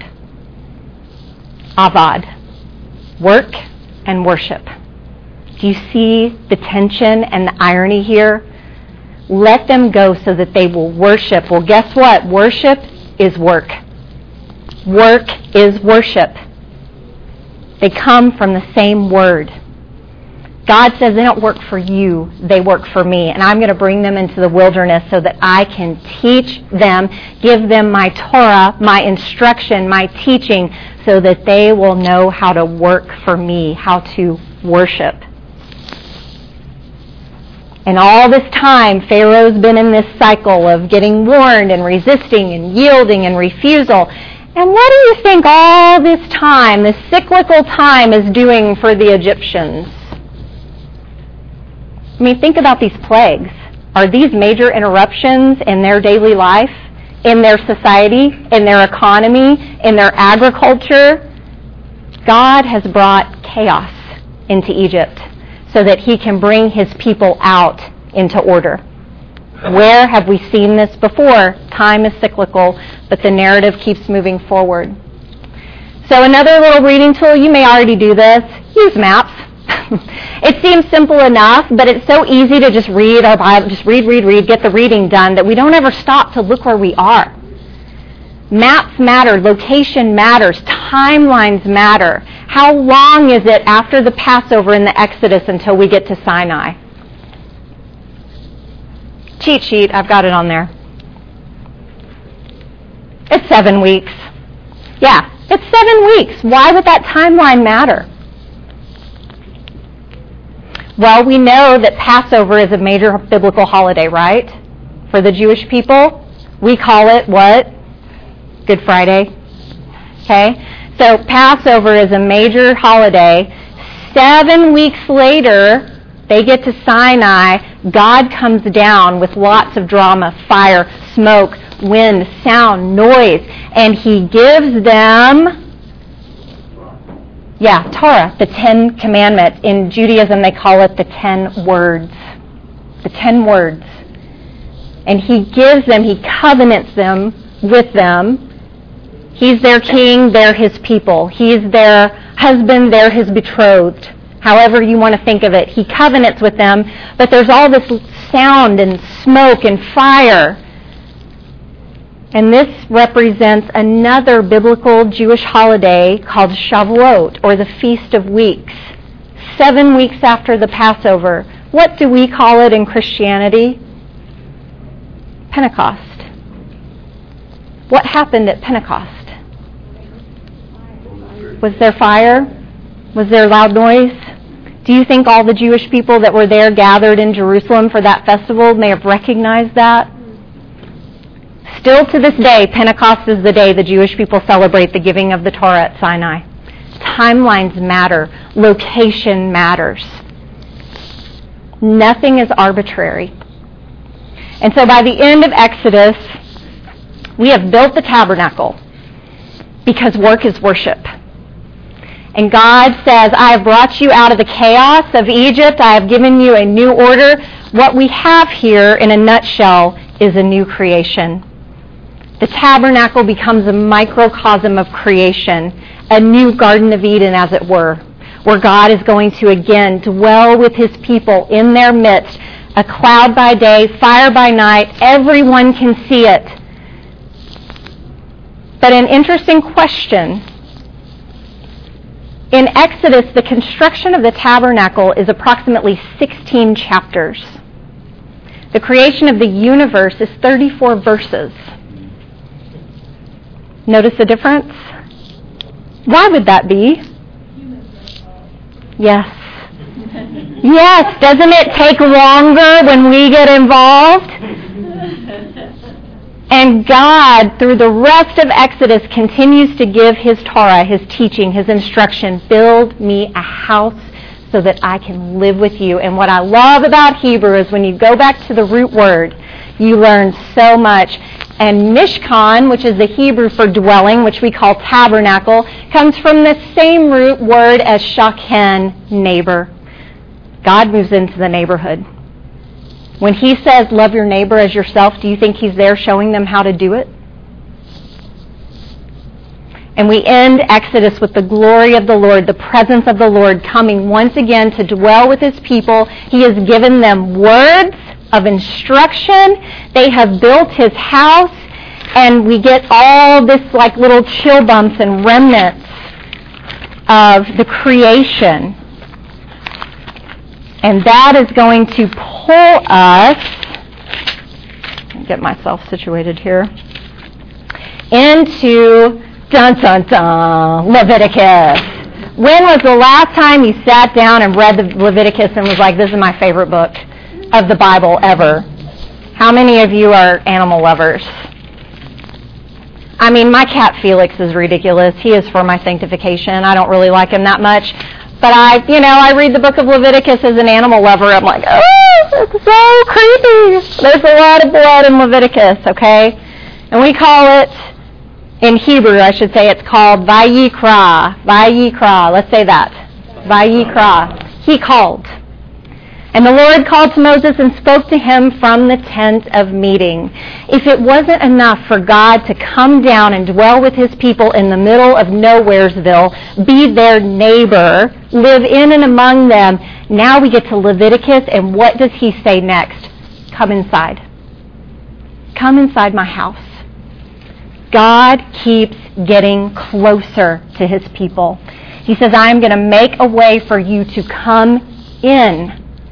A: Avad. Work and worship. Do you see the tension and the irony here? Let them go so that they will worship. Well, guess what? Worship is work. Work is worship. They come from the same word. God says they don't work for you, they work for me. And I'm going to bring them into the wilderness so that I can teach them, give them my Torah, my instruction, my teaching, so that they will know how to work for me, how to worship. And all this time, Pharaoh's been in this cycle of getting warned and resisting and yielding and refusal. And what do you think all this time, this cyclical time, is doing for the Egyptians? I mean, think about these plagues. Are these major interruptions in their daily life, in their society, in their economy, in their agriculture? God has brought chaos into Egypt so that he can bring his people out into order. Where have we seen this before? Time is cyclical, but the narrative keeps moving forward. So another little reading tool, you may already do this, use maps. It seems simple enough, but it's so easy to just read our Bible, just read, get the reading done, that we don't ever stop to look where we are. Maps matter, location matters, timelines matter. How long is it after the Passover in the Exodus until we get to Sinai? Cheat sheet, I've got it on there. It's 7 weeks. Yeah, it's 7 weeks. Why would that timeline matter? Well, we know that Passover is a major biblical holiday, right? For the Jewish people. We call it what? Good Friday. Okay? So Passover is a major holiday. 7 weeks later, they get to Sinai. God comes down with lots of drama, fire, smoke, wind, sound, noise, and he gives them, Torah, the 10 Commandments. In Judaism, they call it the 10 words. The 10 words. And he gives them, he covenants them with them. He's their king, they're his people. He's their husband, they're his betrothed. However you want to think of it. He covenants with them, but there's all this sound and smoke and fire. And this represents another biblical Jewish holiday called Shavuot, or the Feast of Weeks. 7 weeks after the Passover. What do we call it in Christianity? Pentecost. What happened at Pentecost? Was there fire? Was there loud noise? Do you think all the Jewish people that were there gathered in Jerusalem for that festival may have recognized that? Still to this day, Pentecost is the day the Jewish people celebrate the giving of the Torah at Sinai. Timelines matter. Location matters. Nothing is arbitrary. And so by the end of Exodus, we have built the tabernacle because work is worship. And God says, I have brought you out of the chaos of Egypt. I have given you a new order. What we have here, in a nutshell, is a new creation. The tabernacle becomes a microcosm of creation, a new Garden of Eden, as it were, where God is going to again dwell with his people in their midst, a cloud by day, fire by night. Everyone can see it. But an interesting question. In Exodus, the construction of the tabernacle is approximately 16 chapters. The creation of the universe is 34 verses. Notice the difference? Why would that be? Yes. Yes, doesn't it take longer when we get involved? And God, through the rest of Exodus, continues to give his Torah, his teaching, his instruction. Build me a house so that I can live with you. And what I love about Hebrew is when you go back to the root word, you learn so much. And Mishkan, which is the Hebrew for dwelling, which we call tabernacle, comes from the same root word as shaken, neighbor. God moves into the neighborhood. When he says, love your neighbor as yourself, do you think he's there showing them how to do it? And we end Exodus with the glory of the Lord, the presence of the Lord coming once again to dwell with his people. He has given them words of instruction. They have built his house, and we get all this like little chill bumps and remnants of the creation. And that is going to pull us, get myself situated here, into Leviticus. When was the last time you sat down and read the Leviticus and was like, this is my favorite book of the Bible ever? How many of you are animal lovers? I mean, my cat Felix is ridiculous. He is for my sanctification. I don't really like him that much. But I read the book of Leviticus as an animal lover. I'm like, oh, it's so creepy. There's a lot of blood in Leviticus, okay? And we call it, in Hebrew, I should say, it's called Vayikra. Vayikra. Let's say that. Vayikra. He called. And the Lord called to Moses and spoke to him from the tent of meeting. If it wasn't enough for God to come down and dwell with his people in the middle of Nowheresville, be their neighbor, live in and among them, now we get to Leviticus, and what does he say next? Come inside. Come inside my house. God keeps getting closer to his people. He says, I am going to make a way for you to come in.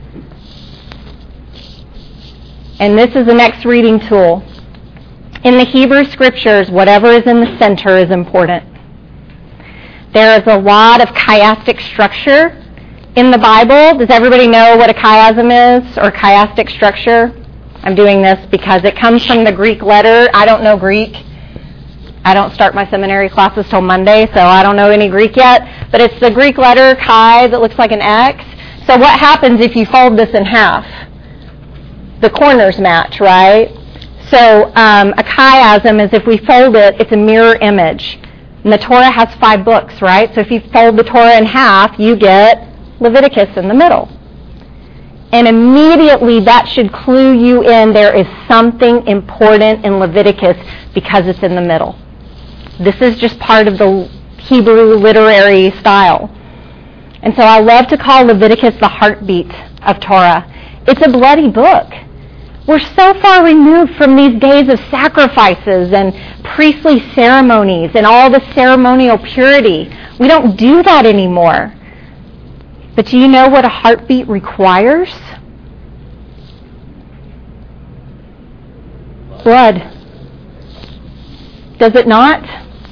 A: And this is the next reading tool. In the Hebrew Scriptures, whatever is in the center is important. There is a lot of chiastic structure in the Bible. Does everybody know what a chiasm is, or chiastic structure? I'm doing this because it comes from the Greek letter. I don't know Greek. I don't start my seminary classes till Monday, so I don't know any Greek yet. But it's the Greek letter chi that looks like an X. So what happens if you fold this in half? The corners match, right? So a chiasm is if we fold it, it's a mirror image. And the Torah has 5 books, right? So if you fold the Torah in half, you get Leviticus in the middle. And immediately that should clue you in there is something important in Leviticus because it's in the middle. This is just part of the Hebrew literary style. And so I love to call Leviticus the heartbeat of Torah. It's a bloody book. We're so far removed from these days of sacrifices and priestly ceremonies and all the ceremonial purity. We don't do that anymore. But do you know what a heartbeat requires? Blood. Does it not?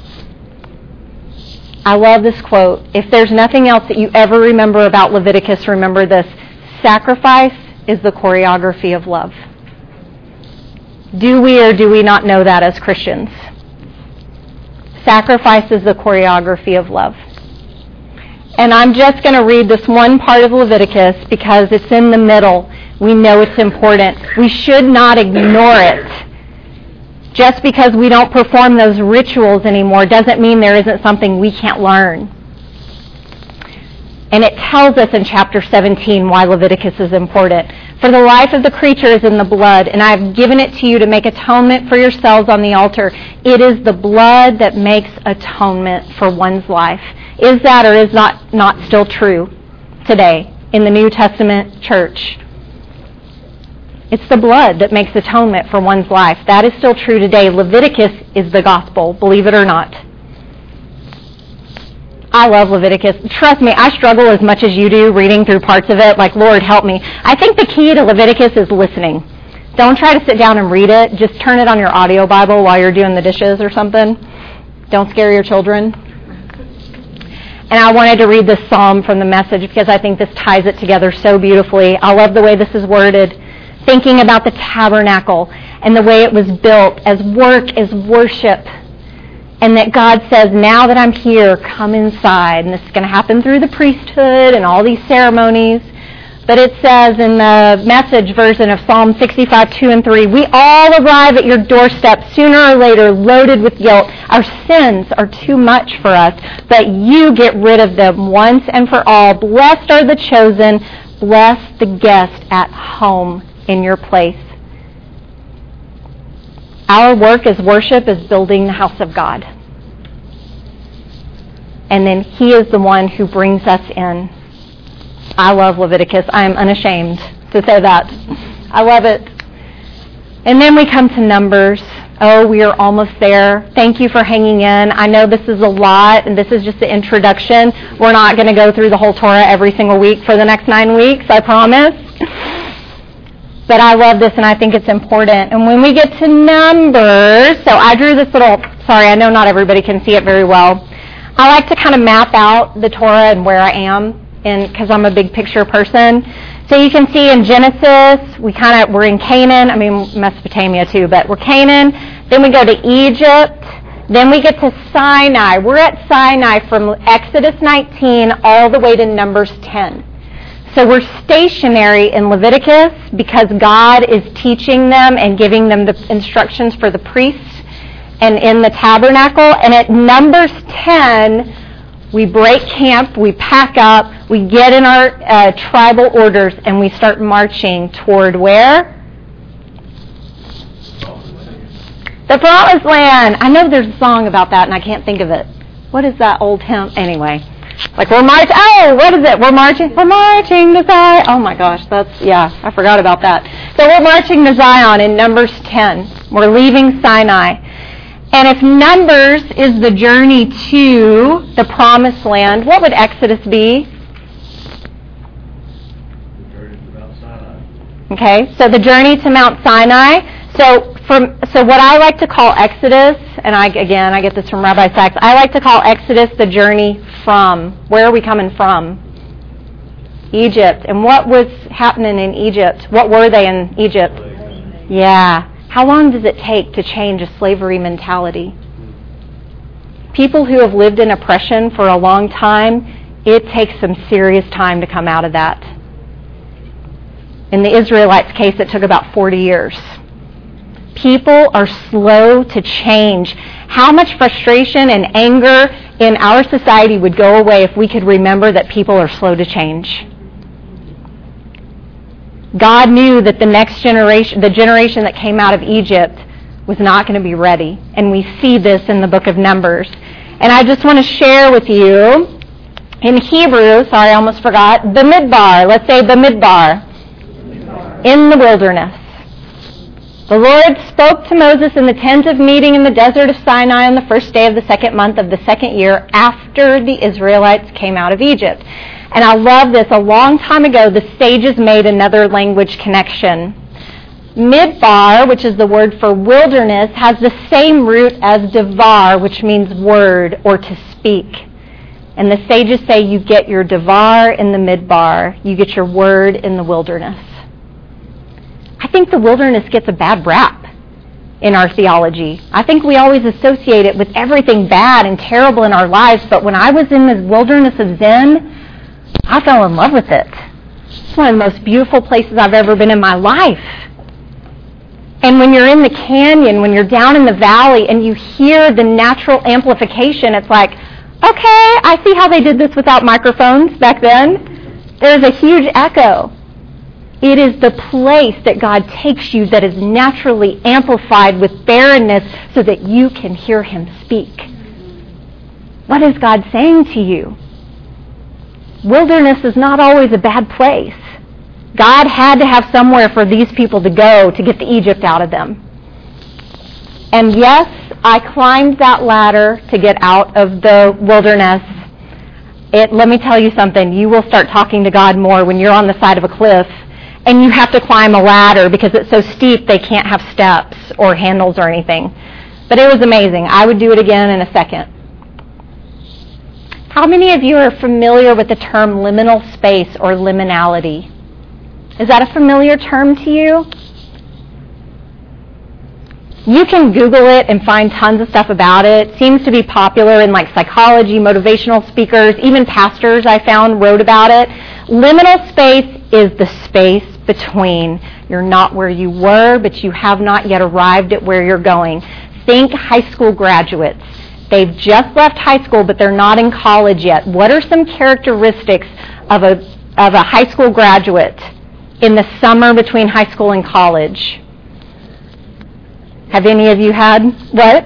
A: I love this quote. If there's nothing else that you ever remember about Leviticus, remember this. Sacrifice is the choreography of love. Do we or do we not know that as Christians? Sacrifice is the choreography of love. And I'm just going to read this one part of Leviticus because it's in the middle. We know it's important. We should not ignore it. Just because we don't perform those rituals anymore doesn't mean there isn't something we can't learn. And it tells us in chapter 17 why Leviticus is important. For the life of the creature is in the blood, and I have given it to you to make atonement for yourselves on the altar. It is the blood that makes atonement for one's life. Is that or is not still true today in the New Testament church? It's the blood that makes atonement for one's life. That is still true today. Leviticus is the gospel, believe it or not. I love Leviticus. Trust me, I struggle as much as you do reading through parts of it. Like, Lord, help me. I think the key to Leviticus is listening. Don't try to sit down and read it. Just turn it on your audio Bible while you're doing the dishes or something. Don't scare your children. And I wanted to read this psalm from the Message because I think this ties it together so beautifully. I love the way this is worded. Thinking about the tabernacle and the way it was built as work, as worship. And that God says, now that I'm here, come inside. And this is going to happen through the priesthood and all these ceremonies. But it says in the Message version of Psalm 65, 2 and 3, we all arrive at your doorstep sooner or later loaded with guilt. Our sins are too much for us, but you get rid of them once and for all. Blessed are the chosen. Bless the guest at home in your place. Our work as worship is building the house of God. And then He is the one who brings us in. I love Leviticus. I am unashamed to say that. I love it. And then we come to Numbers. Oh, we are almost there. Thank you for hanging in. I know this is a lot, and this is just the introduction. We're not going to go through the whole Torah every single week for the next 9 weeks, I promise. But I love this, and I think it's important. And when we get to Numbers, so I drew this little, sorry, I know not everybody can see it very well. I like to kind of map out the Torah and where I am, because I'm a big picture person. So you can see in Genesis, we're in Canaan, Mesopotamia too, but we're Canaan. Then we go to Egypt. Then we get to Sinai. We're at Sinai from Exodus 19 all the way to Numbers 10. So we're stationary in Leviticus because God is teaching them and giving them the instructions for the priests and in the tabernacle. And at Numbers 10, we break camp, we pack up, we get in our tribal orders, and we start marching toward where? The Promised Land. I know there's a song about that, and I can't think of it. What is that old hymn? Anyway. Like we're marching, what is it? We're marching to Zion. Oh my gosh, I forgot about that. So we're marching to Zion in Numbers 10. We're leaving Sinai. And if Numbers is the journey to the Promised Land, what would Exodus be?
D: The journey to Mount Sinai.
A: Okay, so the journey to Mount Sinai. So what I like to call Exodus, and I get this from Rabbi Sachs, I like to call Exodus the journey from. Where are we coming from? Egypt. And what was happening in Egypt? What were they in Egypt? Yeah. How long does it take to change a slavery mentality? People who have lived in oppression for a long time, it takes some serious time to come out of that. In the Israelites' case, it took about 40 years. People are slow to change. How much frustration and anger in our society would go away if we could remember that people are slow to change? God knew that the next generation, the generation that came out of Egypt, was not going to be ready. And we see this in the book of Numbers. And I just want to share with you, in Hebrew, sorry, I almost forgot, the Midbar. Let's say the Midbar. In the wilderness. The Lord spoke to Moses in the tent of meeting in the desert of Sinai on the first day of the second month of the second year after the Israelites came out of Egypt. And I love this. A long time ago, the sages made another language connection. Midbar, which is the word for wilderness, has the same root as devar, which means word or to speak. And the sages say you get your devar in the midbar, you get your word in the wilderness. I think the wilderness gets a bad rap in our theology. I think we always associate it with everything bad and terrible in our lives, but when I was in the wilderness of Zen, I fell in love with it. It's one of the most beautiful places I've ever been in my life. And when you're in the canyon, when you're down in the valley and you hear the natural amplification, it's like, okay, I see how they did this without microphones back then. There's a huge echo. It is the place that God takes you that is naturally amplified with barrenness so that you can hear Him speak. What is God saying to you? Wilderness is not always a bad place. God had to have somewhere for these people to go to get the Egypt out of them. And yes, I climbed that ladder to get out of the wilderness. Let me tell you something. You will start talking to God more when you're on the side of a cliff and you have to climb a ladder because it's so steep they can't have steps or handles or anything. But it was amazing. I would do it again in a second. How many of you are familiar with the term liminal space or liminality? Is that a familiar term to you? You can Google it and find tons of stuff about it. It seems to be popular in like psychology, motivational speakers, even pastors I found wrote about it. Liminal space is the space between. You're not where you were, but you have not yet arrived at where you're going. Think high school graduates. They've just left high school, but they're not in college yet. What are some characteristics of a high school graduate in the summer between high school and college? Have any of you had what?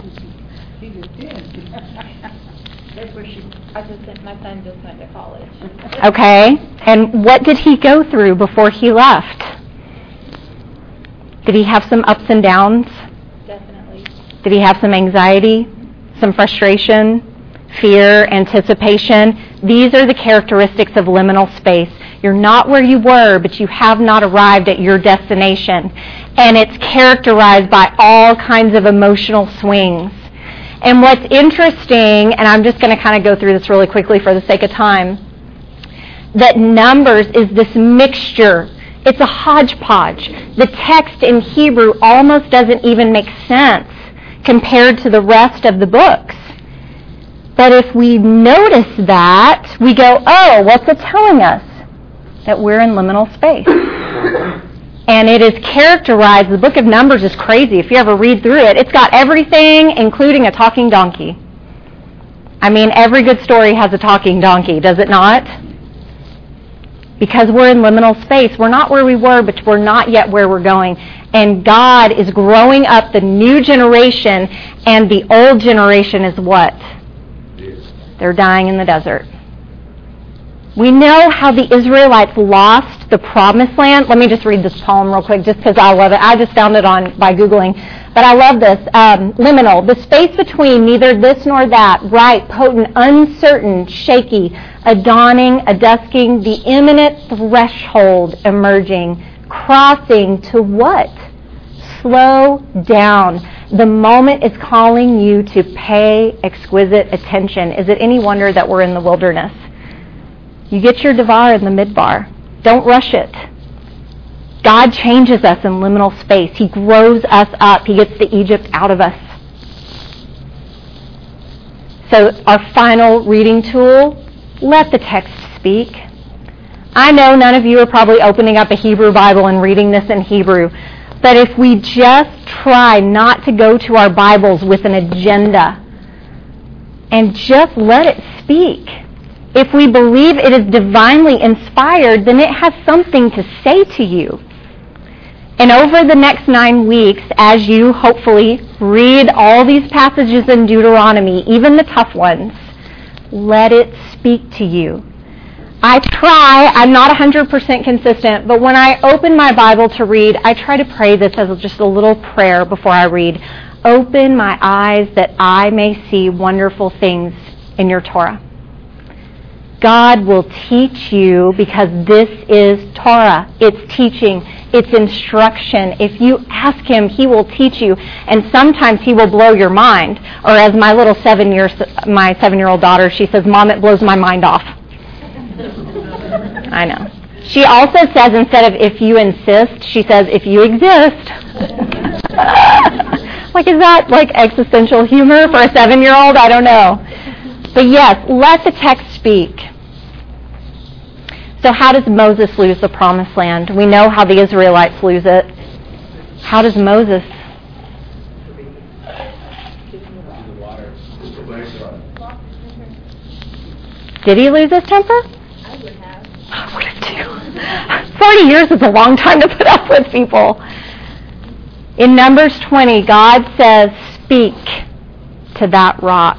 G: That's where my son just went to college.
A: Okay. And what did he go through before he left? Did he have some ups and downs?
G: Definitely.
A: Did he have some anxiety, some frustration, fear, anticipation? These are the characteristics of liminal space. You're not where you were, but you have not arrived at your destination. And it's characterized by all kinds of emotional swings. And what's interesting, and I'm just going to kind of go through this really quickly for the sake of time, that Numbers is this mixture. It's a hodgepodge. The text in Hebrew almost doesn't even make sense compared to the rest of the books. But if we notice that, we go, oh, what's it telling us? That we're in liminal space. And it is characterized, the book of Numbers is crazy. If you ever read through it, it's got everything, including a talking donkey. I mean, every good story has a talking donkey, does it not? Because we're in liminal space. We're not where we were, but we're not yet where we're going. And God is growing up the new generation, and the old generation is what? They're dying in the desert. We know how the Israelites lost the promised land. Let me just read this poem real quick just because I love it. I just found it by Googling. But I love this. Liminal, the space between neither this nor that, right, potent, uncertain, shaky, a dawning, a dusking, the imminent threshold emerging, crossing to what? Slow down. The moment is calling you to pay exquisite attention. Is it any wonder that we're in the wilderness? You get your devar in the midbar. Don't rush it. God changes us in liminal space. He grows us up. He gets the Egypt out of us. So our final reading tool, let the text speak. I know none of you are probably opening up a Hebrew Bible and reading this in Hebrew, but if we just try not to go to our Bibles with an agenda and just let it speak, if we believe it is divinely inspired, then it has something to say to you. And over the next 9 weeks, as you hopefully read all these passages in Deuteronomy, even the tough ones, let it speak to you. I'm not 100% consistent, but when I open my Bible to read, I try to pray this as just a little prayer before I read. Open my eyes that I may see wonderful things in your Torah. God will teach you because this is Torah. It's teaching. It's instruction. If you ask Him, He will teach you. And sometimes He will blow your mind. Or as my little 7-year-old daughter, she says, Mom, it blows my mind off. I know. She also says, instead of if you insist, she says, if you exist. Like, is that like existential humor for a 7-year-old? I don't know. But yes, let the text speak. So how does Moses lose the promised land? We know how the Israelites lose it. How does Moses? Did he lose his temper?
E: I would have.
A: I would have too. 40 years is a long time to put up with people. In Numbers 20, God says, speak to that rock.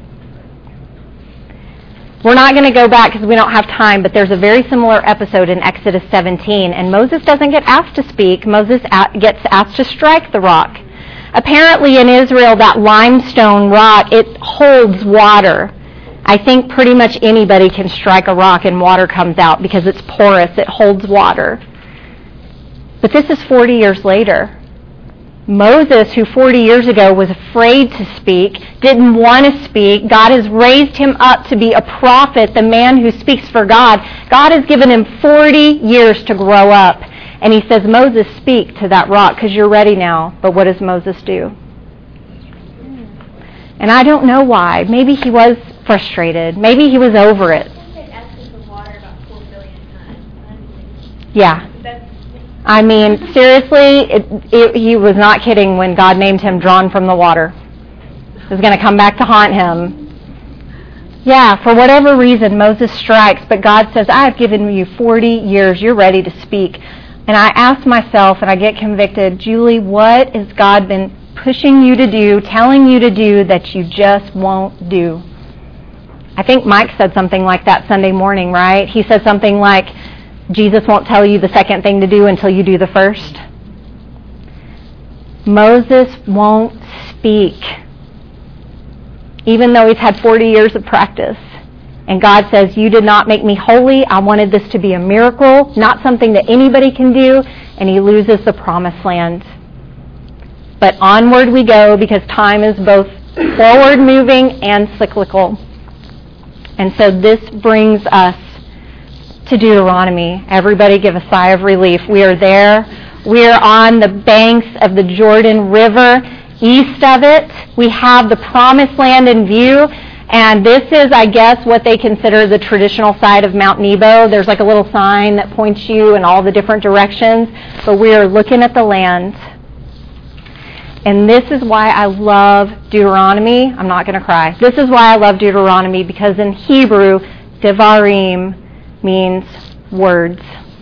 A: We're not going to go back because we don't have time, but there's a very similar episode in Exodus 17, and Moses doesn't get asked to speak. Moses gets asked to strike the rock. Apparently in Israel, that limestone rock, it holds water. I think pretty much anybody can strike a rock and water comes out because it's porous, it holds water. But this is 40 years later. Moses, who 40 years ago was afraid to speak, didn't want to speak, God has raised him up to be a prophet, the man who speaks for God. God has given him 40 years to grow up. And he says, Moses, speak to that rock because you're ready now. But what does Moses do? And I don't know why. Maybe he was frustrated. Maybe he was over it.
F: They asked him for water about 4 billion times.
A: Yeah.
F: That's
A: I mean, seriously, he was not kidding when God named him drawn from the water. It was going to come back to haunt him. Yeah, for whatever reason, Moses strikes, but God says, I have given you 40 years. You're ready to speak. And I ask myself, and I get convicted, Julie, what has God been pushing you to do, telling you to do that you just won't do? I think Mike said something like that Sunday morning, right? He said something like, Jesus won't tell you the second thing to do until you do the first. Moses won't speak, even though he's had 40 years of practice. And God says, you did not make me holy. I wanted this to be a miracle, not something that anybody can do. And he loses the promised land. But onward we go because time is both forward moving and cyclical. And so this brings us to Deuteronomy. Everybody give a sigh of relief. We are there. We are on the banks of the Jordan River. East of it, we have the promised land in view. And this is, I guess, what they consider the traditional side of Mount Nebo. There's like a little sign that points you in all the different directions. But we are looking at the land. And this is why I love Deuteronomy. I'm not going to cry. This is why I love Deuteronomy, because in Hebrew, Devarim means words.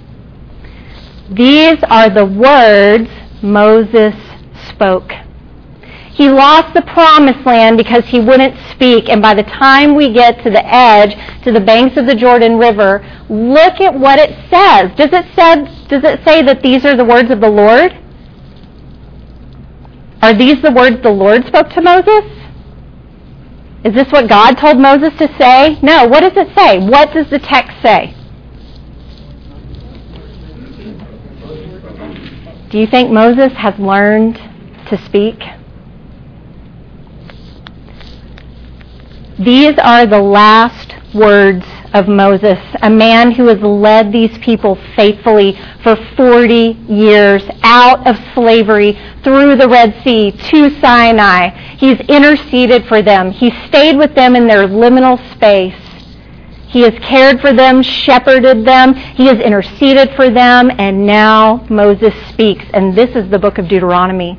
A: These are the words Moses spoke. He lost the promised land because he wouldn't speak, and by the time we get to the edge, to the banks of the Jordan River, look at what it says. Does it say that these are the words of the Lord? Are these the words the Lord spoke to Moses? Is this what God told Moses to say? No. What does it say? What does the text say? Do you think Moses has learned to speak? These are the last words of Moses, a man who has led these people faithfully for 40 years out of slavery through the Red Sea to Sinai. He's interceded for them. He stayed with them in their liminal space. He has cared for them, shepherded them. He has interceded for them, and now Moses speaks, and this is the book of Deuteronomy.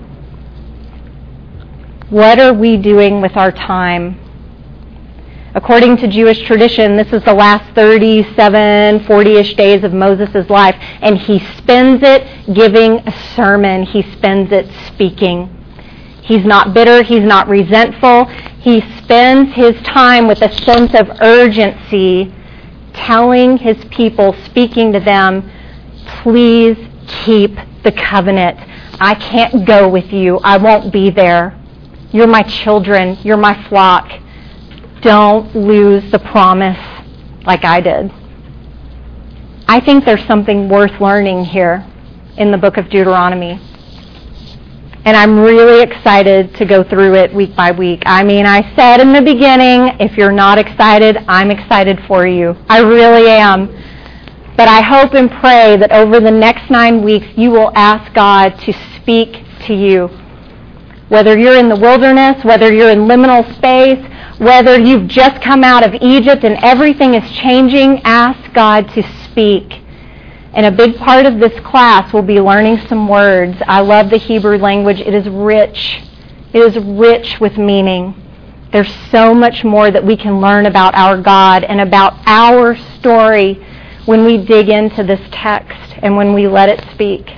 A: What are we doing with our time? According to Jewish tradition, this is the last 37, 40-ish days of Moses' life, and he spends it giving a sermon. He spends it speaking. He's not bitter. He's not resentful. He spends his time with a sense of urgency, telling his people, speaking to them, please keep the covenant. I can't go with you. I won't be there. You're my children. You're my flock. Don't lose the promise like I did. I think there's something worth learning here in the book of Deuteronomy. And I'm really excited to go through it week by week. I mean, I said in the beginning, if you're not excited, I'm excited for you. I really am. But I hope and pray that over the next 9 weeks, you will ask God to speak to you. Whether you're in the wilderness, whether you're in liminal space, whether you've just come out of Egypt and everything is changing, ask God to speak. And a big part of this class will be learning some words. I love the Hebrew language. It is rich. It is rich with meaning. There's so much more that we can learn about our God and about our story when we dig into this text and when we let it speak.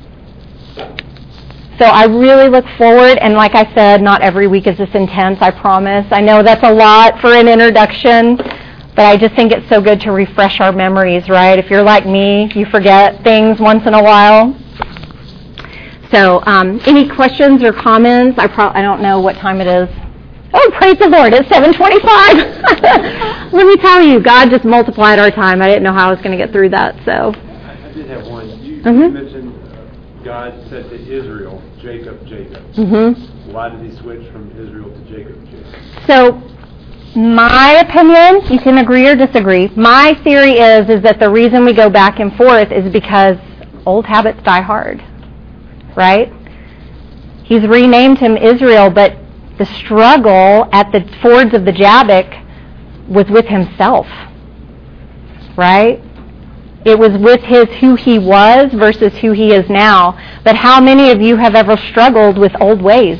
A: So I really look forward, and like I said, not every week is this intense, I promise. I know that's a lot for an introduction, but I just think it's so good to refresh our memories, right? If you're like me, you forget things once in a while. So any questions or comments? I don't know what time it is. Oh, praise the Lord, it's 7:25. Let me tell you, God just multiplied our time. I didn't know how I was going to get through that. So
H: I did have one. You
A: Mm-hmm.
H: mentioned God said to Israel, Jacob, Jacob.
A: Mm-hmm.
H: Why did he switch from Israel to Jacob, Jacob?
A: So my opinion, you can agree or disagree, my theory is that the reason we go back and forth is because old habits die hard, right? He's renamed him Israel, but the struggle at the fords of the Jabbok was with himself, right? It was with who he was versus who he is now. But how many of you have ever struggled with old ways?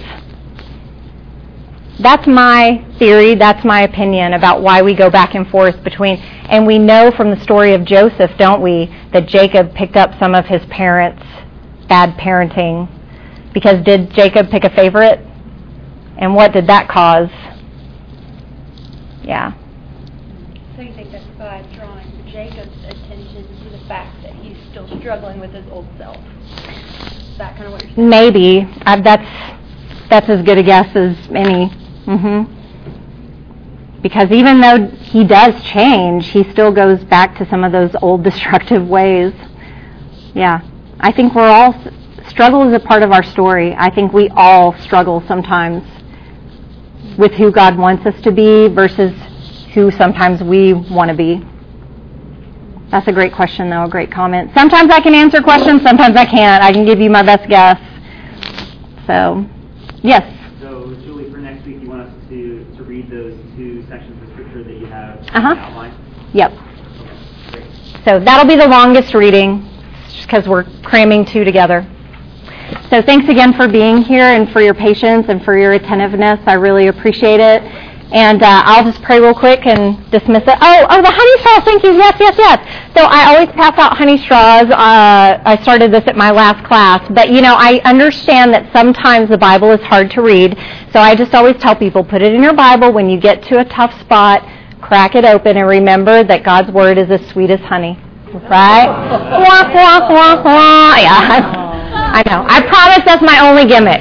A: That's my theory, that's my opinion about why we go back and forth between. And we know from the story of Joseph, don't we, that Jacob picked up some of his parents' bad parenting. Because did Jacob pick a favorite? And what did that cause? Yeah.
G: So you think that's God drawing Jacob's attention to the fact that he's still struggling with his old self? Is that kind of what you're saying?
A: Maybe. That's as good a guess as any. Because even though he does change, he still goes back to some of those old destructive ways. Yeah. I think struggle is a part of our story. I think we all struggle sometimes with who God wants us to be versus who sometimes we want to be. That's a great question, though, a great comment. Sometimes I can answer questions, sometimes I can't. I can give you my best guess. So, yes?
I: So, Julie, for next week, you want us to read those two sections of Scripture that you have outlined?
A: Yep.
I: Okay, great.
A: So that'll be the longest reading, just because we're cramming two together. So thanks again for being here and for your patience and for your attentiveness. I really appreciate it. And I'll just pray real quick and dismiss it. Oh, the honey straws, thank you. Yes. So I always pass out honey straws. I started this at my last class. But, I understand that sometimes the Bible is hard to read. So I just always tell people, put it in your Bible. When you get to a tough spot, crack it open and remember that God's Word is as sweet as honey. Right? Yeah. I know. I promise that's my only gimmick.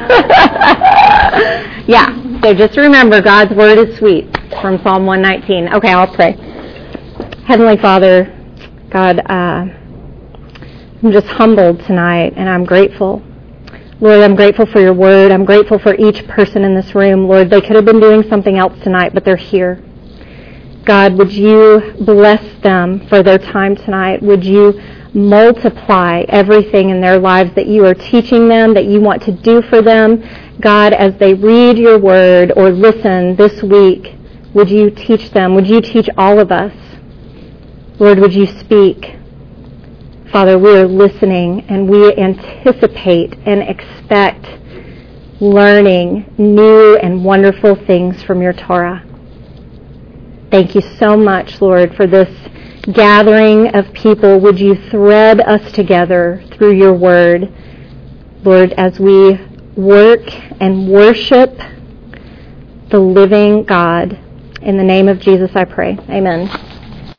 A: Yeah. So just remember, God's word is sweet from Psalm 119. Okay, I'll pray. Heavenly Father, God, I'm just humbled tonight, and I'm grateful. Lord, I'm grateful for your word. I'm grateful for each person in this room. Lord, they could have been doing something else tonight, but they're here. God, would you bless them for their time tonight? Would you multiply everything in their lives that you are teaching them, that you want to do for them? God, as they read your word or listen this week, would you teach them? Would you teach all of us? Lord, would you speak? Father, we are listening, and we anticipate and expect learning new and wonderful things from your Torah. Thank you so much, Lord, for this gathering of people. Would you thread us together through your word, Lord, as we work and worship the living God. In the name of Jesus, I pray. Amen.